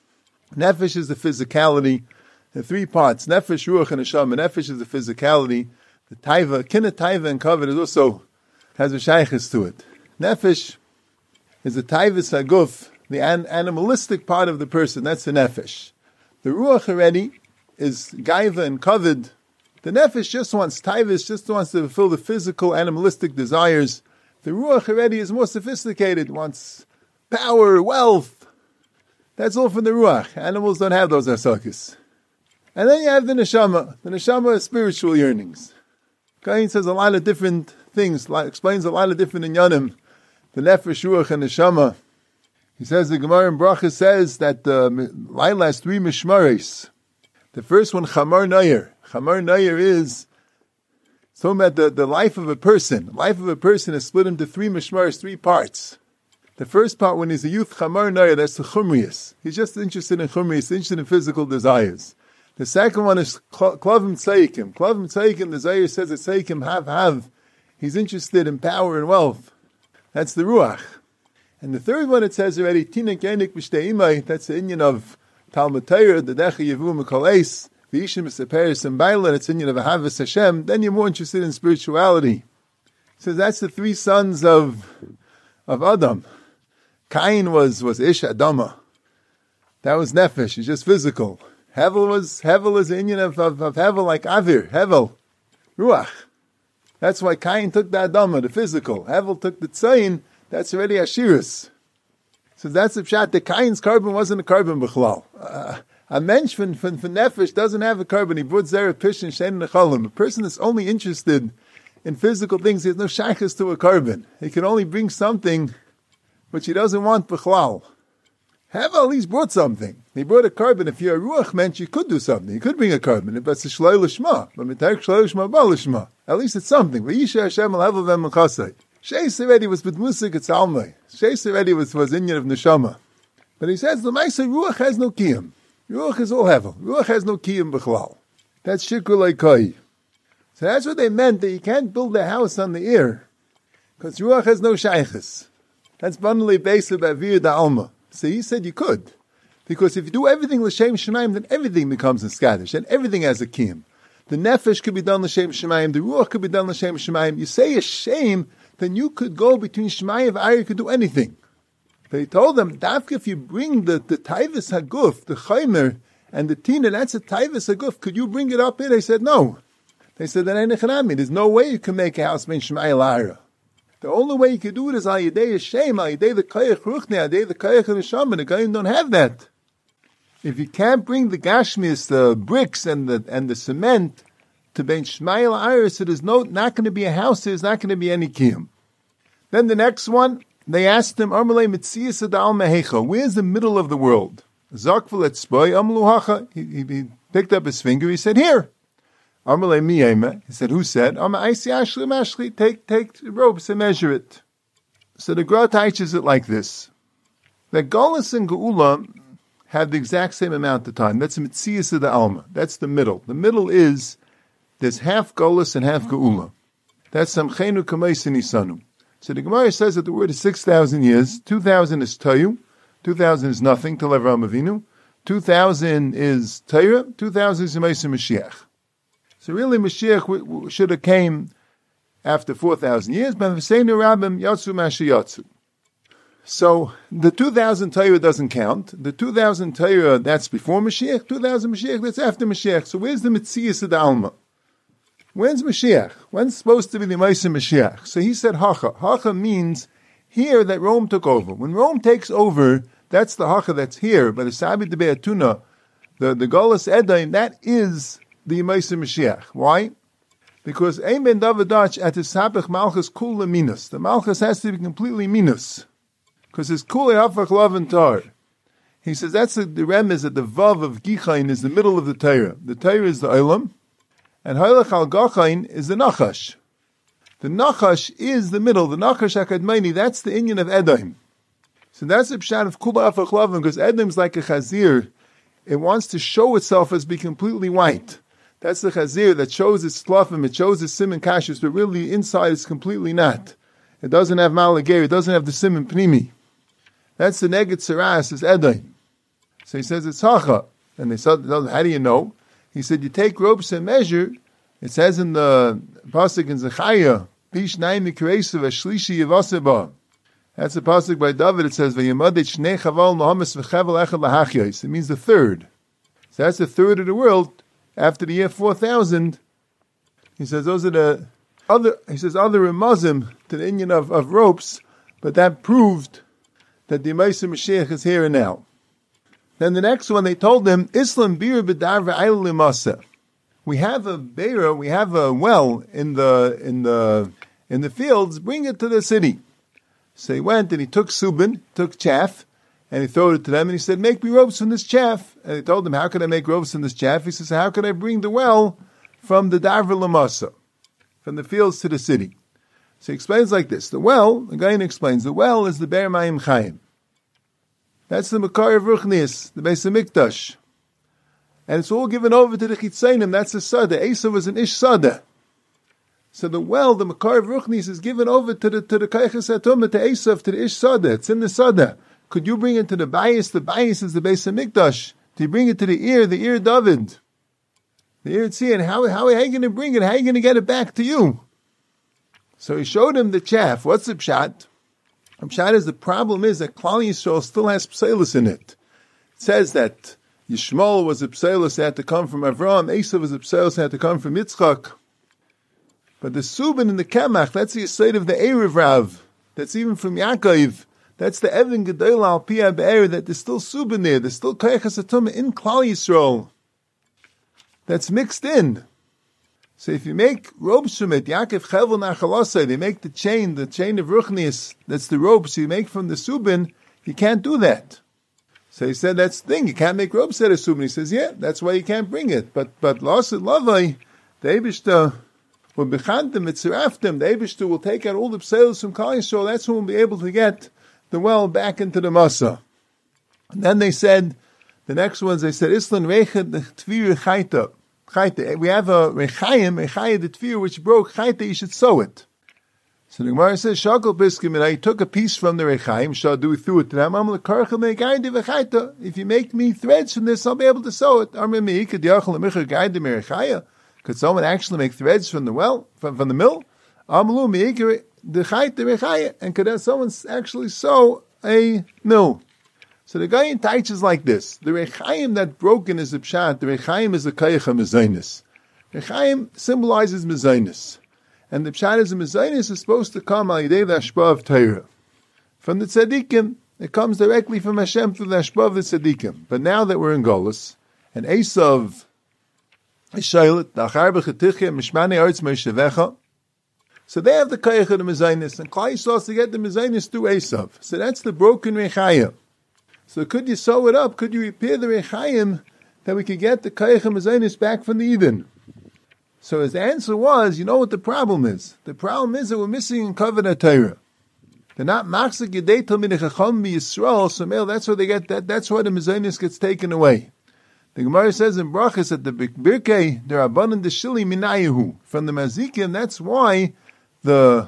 Nefesh is the physicality. The three parts: nefesh, ruach, and neshama. Nefesh is the physicality. The taiva, kinna taiva and kavod is also has a shaykhis to it. Nefesh is the taivas haguf, the animalistic part of the person. That's the nefesh. The ruach already is gaiva and kavod. The nefesh just wants taivas, just wants to fulfill the physical, animalistic desires. The ruach already is more sophisticated, wants power, wealth. That's all from the ruach. Animals don't have those asakis. And then you have the neshama. The neshama is spiritual yearnings. Kain says a lot of different things, explains a lot of different inyanim. The nefesh, ruach, and neshama. He says the Gemara in Bracha says that Laila has 3 mishmares. The first one, chamar nayer. Chamar nayer is talking about the life of a person. The life of a person is split into 3 mishmares, 3 parts. The first part, when he's a youth, chamar nayer, that's the chumrius. He's just interested in chumrius, interested in physical desires. The second one is klavim tzaikim. Klavim tzaikim, the Zayir says that tzaikim have. He's interested in power and wealth. That's the ruach. And the third one, it says already, tinek yenik b'shtei imay. That's the inyan of Talmud Torah, the decha yevu mikol eis, v'ishim eseperis and baila. It's inyan of ahavas Hashem. Then you're more interested in spirituality. So that's the 3 sons of Adam. Cain was ish adama. That was nefesh. It's just physical. Hevel is the inyan of Hevel, like Avir, Hevel, Ruach. That's why Cain took the Adama, the physical. Hevel took the Tzayin, that's already Ashiris. So that's the pshat. The Cain's carbon wasn't a carbon b'chlal. A mensch for nefesh doesn't have a carbon. He brought zera pishin shein nechalim. A person that's only interested in physical things, he has no shaykhus to a carbon. He can only bring something which he doesn't want b'chlal. Hevel, he's brought something. He brought a carbon. If you're a ruach mensch, you could do something. You could bring a carbon. If it's a shloi l'shma, but mitarek shloi l'shma ba l'shma. At least it's something. V'yisha Hashem al hevel v'em l'chasei. Sheis already was b'dmusik it's almei. Sheis already was inyan of neshama. But he says the ma'aseh ruach has no kiyum. Ruach is all hevel. Ruach has no kiyum b'chlal. That's shikul laikai. So that's what they meant, that you can't build a house on the air because ruach has no shaykhus. That's bundly based of avir da alma. So he said you could. Because if you do everything l'shem shemaim, then everything becomes a skadish, and everything has a kiyum. The nefesh could be done l'shem shemaim, the ruach could be done l'shem shemaim. You say a shame, then you could go between shemayim and ayah, you could do anything. But he told them, dafka, if you bring the taivas haguf, the chaymer, and the tina, that's a taivas haguf, could you bring it up here? They said no. They said, that ain't echanami. There's no way you can make a house between shemayim and ayah. The only way you can do it is al yedei Hashem, al yedei the koyach ruchni, al yedei the koyach and neshama. The Goyim don't have that. If you can't bring the gashmis, the bricks and the cement to ben shmayil iris, so there's not going to be a house. There's not going to be any kiyum. Then the next one, they asked him, Armalei mitzias adal mehecha. Where's the middle of the world? Zakvel et spoy amluhacha. He picked up his finger. He said, here. Amalei miyema. He said, who said? Aisi ashli mashli. Take ropes and measure it. So the Gra teaches it like this: that Golus and Geula have the exact same amount of time. That's the Metzias of the Alma. That's the middle. The middle is, there's half Golus and half Geula. That's Samchenu Kameis Nisanu. So the Gemara says that the word is 6,000 years. 2,000 is Toyu. 2,000 is nothing till Avraham Avinu. 2,000 is Torah. 2,000 is Yemais Mashiach. So really Mashiach should have came after 4,000 years, but V'seinu Rabbim Yatsu Mashiyatsu. So the 2,000 Torah doesn't count. The 2,000 Torah, that's before Mashiach. 2,000 Mashiach, that's after Mashiach. So where's the Metzias of the Alma? When's Mashiach? When's supposed to be the Moshe Mashiach? So he said Hacha. Hacha means here that Rome took over. When Rome takes over, that's the Hacha that's here. But the Sabi de Be'atuna, the Golas Edom, that is the Moshe Mashiach. Why? Because Ein ben Davidach at his Sabach Malchus Kula Minus. The Malchus has to be completely Minus. Because it's Kula Hafach Lav and Tar. He says that's the remez that the Vav of Gichain is the middle of the Torah. The Torah is the Olam, and Hailach al Gachain is the Nachash. The Nachash is the middle. The Nachash HaKadmaini, that's the Inyan of Edom. So that's the pshat of Kula Hafach Lav, because Edom's like a Chazir. It wants to show itself as being completely white. That's the chazir that shows its tlafim, it shows its siman kashus, but really inside it's completely not. It doesn't have malagir, it doesn't have the siman pnimi. That's the neged saras, is edain. So he says it's hacha. And they said, how do you know? He said, you take ropes and measure. It says in the pasuk in Zechariah, Pish naim mikreisa v'shlishi yivaseba. That's a pasuk by David. It says, V'yamadit shnei chaval nohamis v'chevel echad lahachyos. It means the third. So that's the third of the world after the year 4000. He says those are the other. He says other remazim to the Indian of ropes, but that proved that the Meiser Mashiach is here and now. Then the next one, they told him, Islam bir b'dar v'ayl limasa. We have a beira, we have a well in the fields. Bring it to the city. So he went and he took subin, took chaff, and he threw it to them, and he said, make me ropes from this chaff. And they told him, how can I make ropes from this chaff? He says, how can I bring the well from the dar v'lamasa, from the fields to the city? So he explains like this. The guy explains, the well is the Be'er Mayim Chaim. That's the Makar of Ruchnias, the Beis HaMikdash. And it's all given over to the Chitzainim, that's the Sada. Esav was an Ish Sada. So the well, the Makar of Ruchnias, is given over to the Kaychas HaTumah, to Esav, to the Ish Sada. It's in the Sada. Could you bring it to the Bayis? The Bayis is the Beis HaMikdash. Do you bring it to the ear David? The ear Tzia, and how are you going to bring it? How are you going to get it back to you? So he showed him the chaff. What's the pshat? The pshat is the problem is that Klal Yisrael still has pseilus in it. It says that Yishmael was a pseilus that had to come from Avram, Esav was a pseilus that had to come from Yitzchak. But the Subin and the Kemach, that's the estate of the Erev Rav. That's even from Yaakov. That's the Evan Gedol al Piyah Be'er, that there's still Subin there. There's still Kaychas HaTumah in Klal Yisrael. That's mixed in. So if you make ropes from it, Yaakov Chevel Nachalosai, they make the chain of Ruchnias, that's the ropes you make from the Subin, you can't do that. So he said, that's the thing, you can't make ropes out of Subin. He says, yeah, that's why you can't bring it. But Lasid Lavai, the Eibishter, will bechantim, mitziraftim, the Eibishter will take out all the pseilus from Klal Yisrael, that's when we'll be able to get the well back into the Masa. And then they said, the next ones, they said, Islan Rechet the Tvir Chaita. We have a Rechayim the Tfir, which broke Chayta, you should sew it. So the Gemara says, Shakal Piskim, and I took a piece from the Rechayim, Shadu threw it to them, if you make me threads from this, I'll be able to sew it. Could someone actually make threads from the well, from the mill? And could someone actually sew a mill? So the guy teaches like this. The Rechaim that broken is the Pshat. The Rechaim is the Kayach HaMezainis. Rechaim symbolizes Mezainis. And the Pshat is the Mezainis is supposed to come al Yidei the Ashpah of Torah. From the Tzadikim, it comes directly from Hashem through the Ashpah of the Tzadikim. But now that we're in Golus, and Esav is Shailit, Achar B'chetichya, Mishmane Arz Meishavecha, so they have the Kayach of the Mezainis, and Klal Yisrael has to get the Mezainis through Esav. So that's the broken Rechaim. So could you sew it up? Could you repair the Rechaim that we could get the Kayach HaMezainis back from the Eden? So his answer was, you know what the problem is? The problem is that we're missing in Kavod HaTorah. They're not Machzik Yedei Talmidei Chacham Yisrael, so that's why they get that. That's why the Mezainis gets taken away. The Gemara says in Brachas that the Birkei, there are abundant the Shili Minayahu. From the Mazikim, that's why the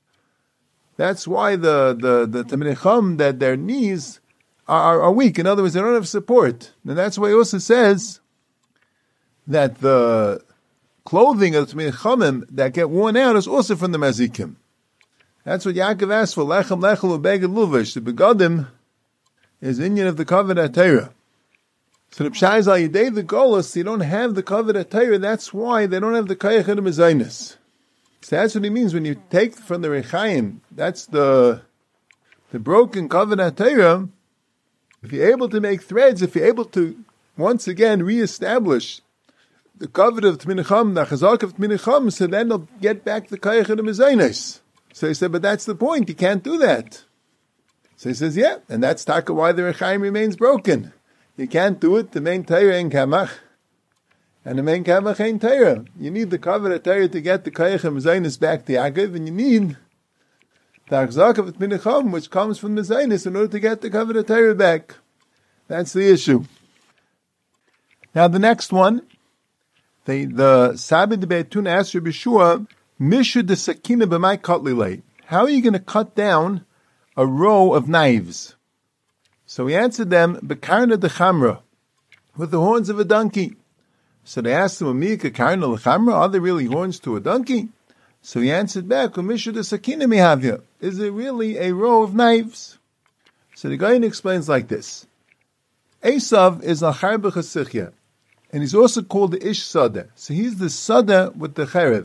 Talmidei Chacham, that their knees are weak. In other words, they don't have support. And that's why he also says that the clothing of the Talmidei Chachamim that get worn out is also from the Mazikim. That's what Yaakov asked for. Lechem lechel ubeged luvish. The begadim is Inyan of the Kavod HaTorah. So the Pshai is al Yidei the Golus, they don't have the Kavod HaTorah. That's why they don't have the Kayach of the Mezainis. So that's what he means when you take from the Rechaim. That's the broken Kavod HaTorah. If you're able to make threads, if you're able to once again reestablish the Kavod of Talmidei Chacham, the Chazak of Talmidei Chacham, so then they'll get back the Kayach of the Mezainis. So he said, but that's the point, you can't do that. So he says, yeah, and that's taka why the Rechaim remains broken. You can't do it, the main Torah ain't Kamach, and the main Kamach ain't Torah. You need the Kavod HaTorah to get the Kayach of Mezainis back to Yaakov, and you need the Achzak of Talmidei Chacham, which comes from the Zainis, in order to get the Kavod HaTorah back. That's the issue. Now the next one, The Sabbath Be'etun asked Rabbi Shua, Mishu de Sakina b'mai katlilei. How are you going to cut down a row of knives? So he answered them, Bekarna de Chamra, with the horns of a donkey. So they asked him, Amika Karna de Chamra, are there really horns to a donkey? So he answered back, Mishu de Sakina mihavya. Is it really a row of knives? So the guy explains like this. Esav is a Charbe Chesichya, and he's also called the Ish Sada. So he's the Sada with the Cherev.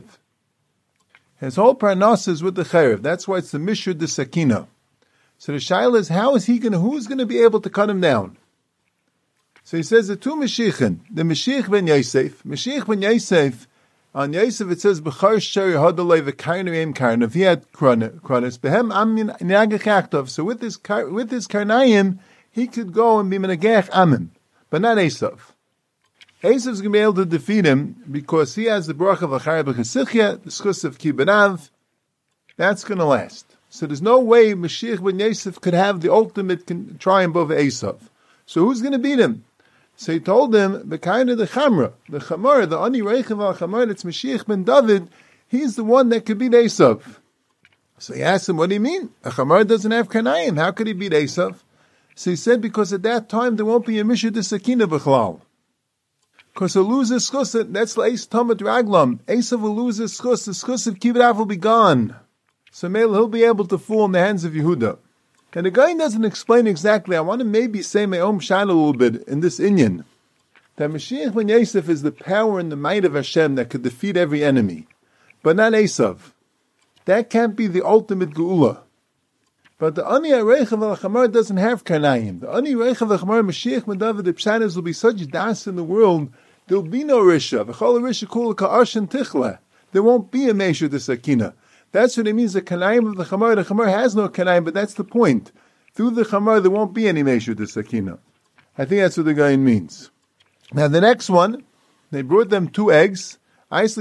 His whole parnas is with the Cherev. That's why it's the Mishur de Sakina. So the shaila is, who's going to be able to cut him down? So he says the two Mashiachin, the Mashiach ben Yosef. Mashiach ben Yosef, on Yosef it says, B'char shari hadalei v'karnaim karnav. He had kronis. Behem amin nagach achtov. So with his karnaim, he could go and be menagach amim, but not Esav. Esav's going to be able to defeat him because he has the bracha of Achar b'chesichya, the schus of kibanav. That's going to last. So there's no way Mashiach ben Yosef could have the ultimate triumph over Esav. So who's going to beat him? So he told him, the kind of the Chamra, the Ani Reichav al-Chamar, that's Mashiach ben David, he's the one that could beat Esav. So he asked him, what do you mean? A Chamar doesn't have Karnaim, how could he beat Esav? So he said, because at that time there won't be a Mishur de Sakina b'chlal. Because he'll lose his schus, that's Eis Tomat Raglam. Esav will lose his schus, the schus of Kibbutz will be gone. So maybe he'll be able to fall in the hands of Yehuda. And the guy doesn't explain exactly. I want to maybe say my own shana a little bit in this inyan. That Mashiach ben Yosef is the power and the might of Hashem that could defeat every enemy. But not Esav. That can't be the ultimate geula. But the Ani Reichav al-Chamar doesn't have Karnaim. The Ani Reichav al-Chamar, Mashiach ben David, the Pshanas will be such das in the world, there'll be no Risha. V'chol Risha kula ka'arshin tichla. There won't be a Meshur de Sakina. That's what it means, the Kanayim of the Chamar. The Chamar has no Kanayim, but that's the point. Through the Chamar, there won't be any Meshur de Sakina. I think that's what the guy means. Now the next one, they brought them 2 eggs. He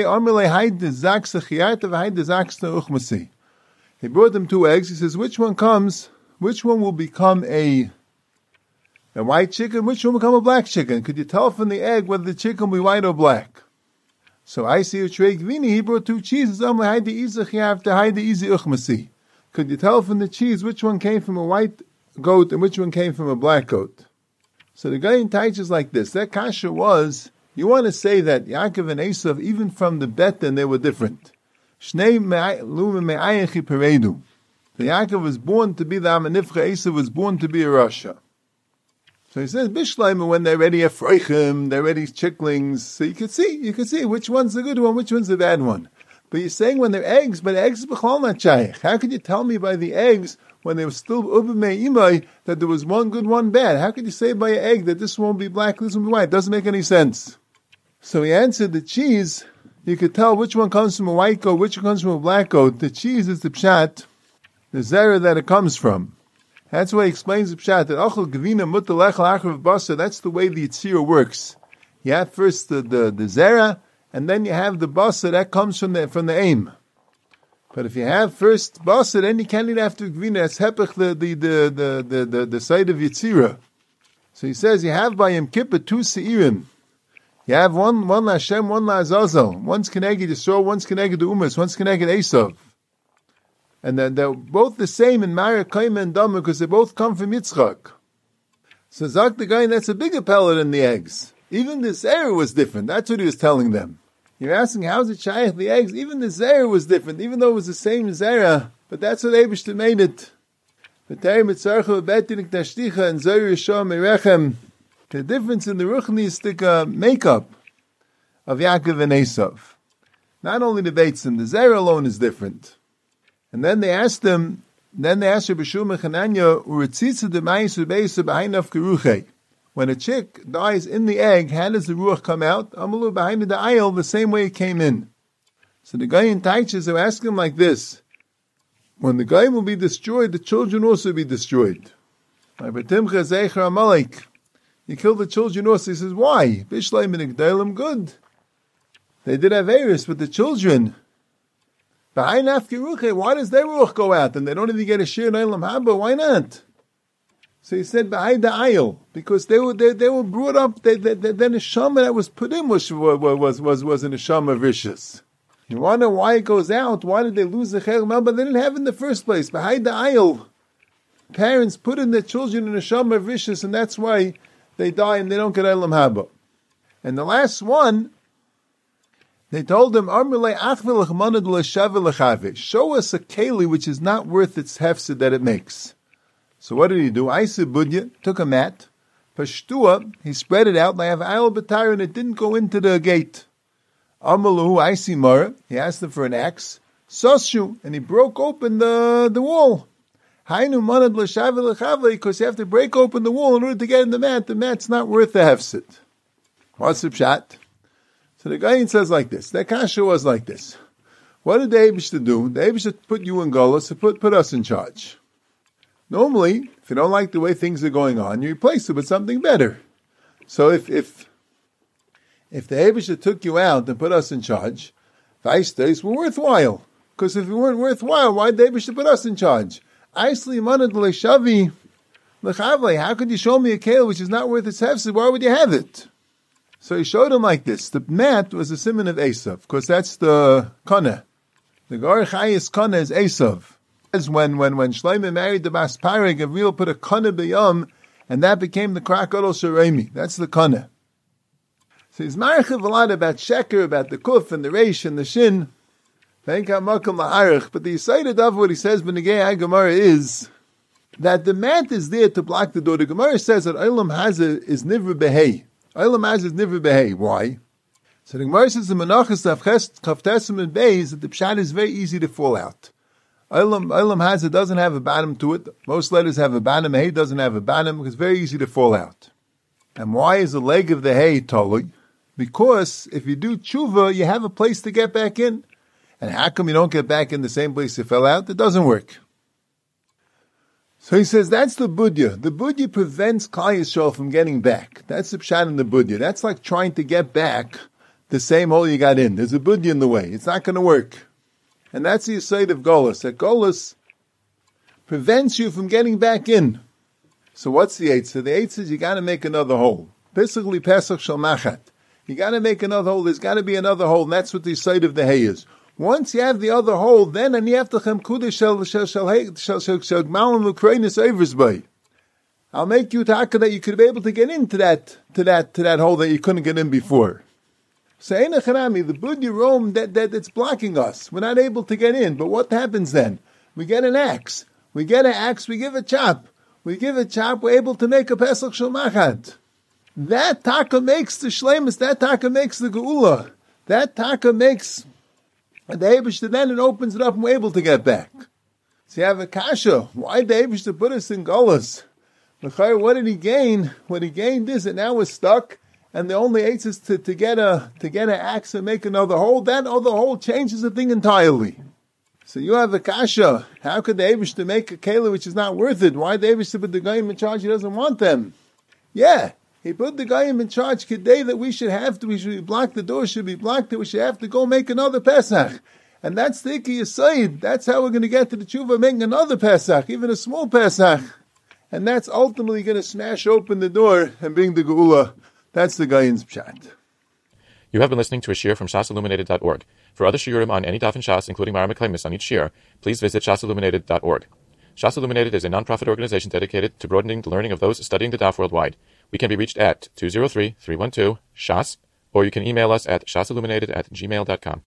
brought them 2 eggs. He says, which one will become a white chicken, which one will become a black chicken? Could you tell from the egg whether the chicken will be white or black? So I see a Trey Gvini, he brought 2 cheeses. Could you tell from the cheese which one came from a white goat and which one came from a black goat? So the guy in teaches like this. That kasha was, you want to say that Yaakov and Esav, even from the Betan, they were different. The Yaakov was born to be the Amanifcha, Esav was born to be a Rasha. So he says, Bishleim, when they're ready Efroichim, they're ready chicklings, so you can see which one's the good one, which one's the bad one. But you're saying when they're eggs, but eggs is b'chol not shaykh. How could you tell me by the eggs, when they were still ubimei imai, that there was one good, one bad? How could you say by an egg that this one will be black, this one will be white? It doesn't make any sense. So he answered, the cheese, you could tell which one comes from a white goat, which one comes from a black goat. The cheese is the pshat, the zera that it comes from. That's why he explains the pshat, that achol gevina mutter lechel achar basa, that's the way the yitzira works. You have first the zera, and then you have the basa that comes from the aim. But if you have first basa, then you can't eat after gevina. That's hepech the side of yitzira. So he says you have by Yom Kippur 2 seirim. You have one Hashem, one Azazel. One's Keneged Yisrael, one's Keneged Umas, one's Keneged Esav. And then they're both the same in Mara, Kaima, and Dama, because they both come from Yitzchak. So Zak the guy, that's a bigger pellet than the eggs. Even the Zera was different. That's what he was telling them. You're asking, how's it shaykh the eggs? Even the Zera was different, even though it was the same Zera. But that's what Eibishter made it. The difference in the ruchnistic makeup of Yaakov and Esav. Not only the Beitzim, the Zera alone is different. And then they asked him, Rabbi Shua Chananya, when a chick dies in the egg, how does the ruach come out? Amalu behind the aisle, the same way it came in. So the guy in Taiches, they ask him like this: when the guy will be destroyed, the children also be destroyed. You kill the children also. He says, why? Good. They did have Eris, but the children, why does their ruach go out? And they don't even get a shir in Eilam Haba, why not? So he said behind the aisle, because they were brought up. The neshama that was put in was a neshama vicious. You wonder why it goes out? Why did they lose the cherem? But they didn't have it in the first place. Behind the aisle, parents put in their children in a neshama vicious, and that's why they die and they don't get elam haba. And the last one, they told him, show us a keli which is not worth its hefsed that it makes. So what did he do? Aisa budya, took a mat, pashtua, he spread it out, and I have ayal b'tayr, and it didn't go into the gate. Amalu, Aisi mara, he asked them for an axe, soshu, and he broke open the wall. Hainu manad l'shavi l'chavli, because you have to break open the wall in order to get in the mat. The mat's not worth the hefsed. What's the pshat? So the guy says like this, the kasha was like this. What did the Eibush do? The Eibush put you in Golos, so put us in charge. Normally, if you don't like the way things are going on, you replace it with something better. So if the Eibush took you out and put us in charge, vice days were worthwhile. Because if it weren't worthwhile, why did the Eibush put us in charge? How could you show me a kale which is not worth its hefsed? Why would you have it? So he showed him like this. The mat was a simon of Esav, because that's the Kana. The Gar Chayis Kana is Esav. As when Shlomo married the Bas Parah, Gabriel put a Kana b'yam, and that became the Krakadol Sharemi. That's the Kana. So he's marchiv a lot about Sheker, about the Kuf and the Reish and the Shin. But the Yisayid of what he says B'negei Gemara is that the mat is there to block the door. The Gemara says that Olam Hazeh is Nivra Behei. Olam Hazeh is Nivra Behei. Why? So the Gemara says the Menachos Kaftesim and Beis that the Pshat is very easy to fall out. Olam Hazeh doesn't have a bottom to it. Most letters have a bottom. Hay doesn't have a bottom. It's very easy to fall out. And why is the leg of the hay totally? Because if you do tshuva, you have a place to get back in. And how come you don't get back in the same place you fell out? It doesn't work. So he says that's the budya. The budya prevents Klal Yisrael from getting back. That's the pshat in the budya. That's like trying to get back the same hole you got in. There's a budya in the way. It's not going to work. And that's the aside of Golos. That Golos prevents you from getting back in. So what's the eitzah? The eitzah is you got to make another hole. Basically, Pesach shel machat. You got to make another hole. There's got to be another hole. And that's what the aside of the hay is. Once you have the other hole, then and you have to chemkudah shel gmalim l'kreinis overs by. I'll make you taka that you could be able to get into that hole that you couldn't get in before. So einacharami, the budya Rome that's blocking us. We're not able to get in. But what happens then? We get an axe. We give a chop. We're able to make a Pesach shel machat. That taka makes the shleimus. That taka makes the geula. That taka makes the Eibush then it opens it up and we're able to get back. So you have a kasha. Why the Eibush to put us in Golos? What did he gain? What he gained is that now we're stuck, and the only eight is to get an axe and make another hole. That other hole changes the thing entirely. So you have a kasha. How could the Eibush to make a kela which is not worth it? Why the Eibush to put the guy in charge? He doesn't want them. Yeah. He put the guy in charge today that we should block the door, should be blocked, that we should have to go make another Pesach. And that's the Ikki Yisayid. That's how we're going to get to the tshuva, making another Pesach, even a small Pesach. And that's ultimately going to smash open the door and bring the Geula. That's the Gayin's Pshat. You have been listening to a shiur from shasilluminated.org. For other shiurim on any daf in Shas, including Mara Meklemis on each shiur, please visit shasilluminated.org. Shas Illuminated is a non-profit organization dedicated to broadening the learning of those studying the daf worldwide. We can be reached at 203-312-SHAS, or you can email us at shasilluminated@gmail.com.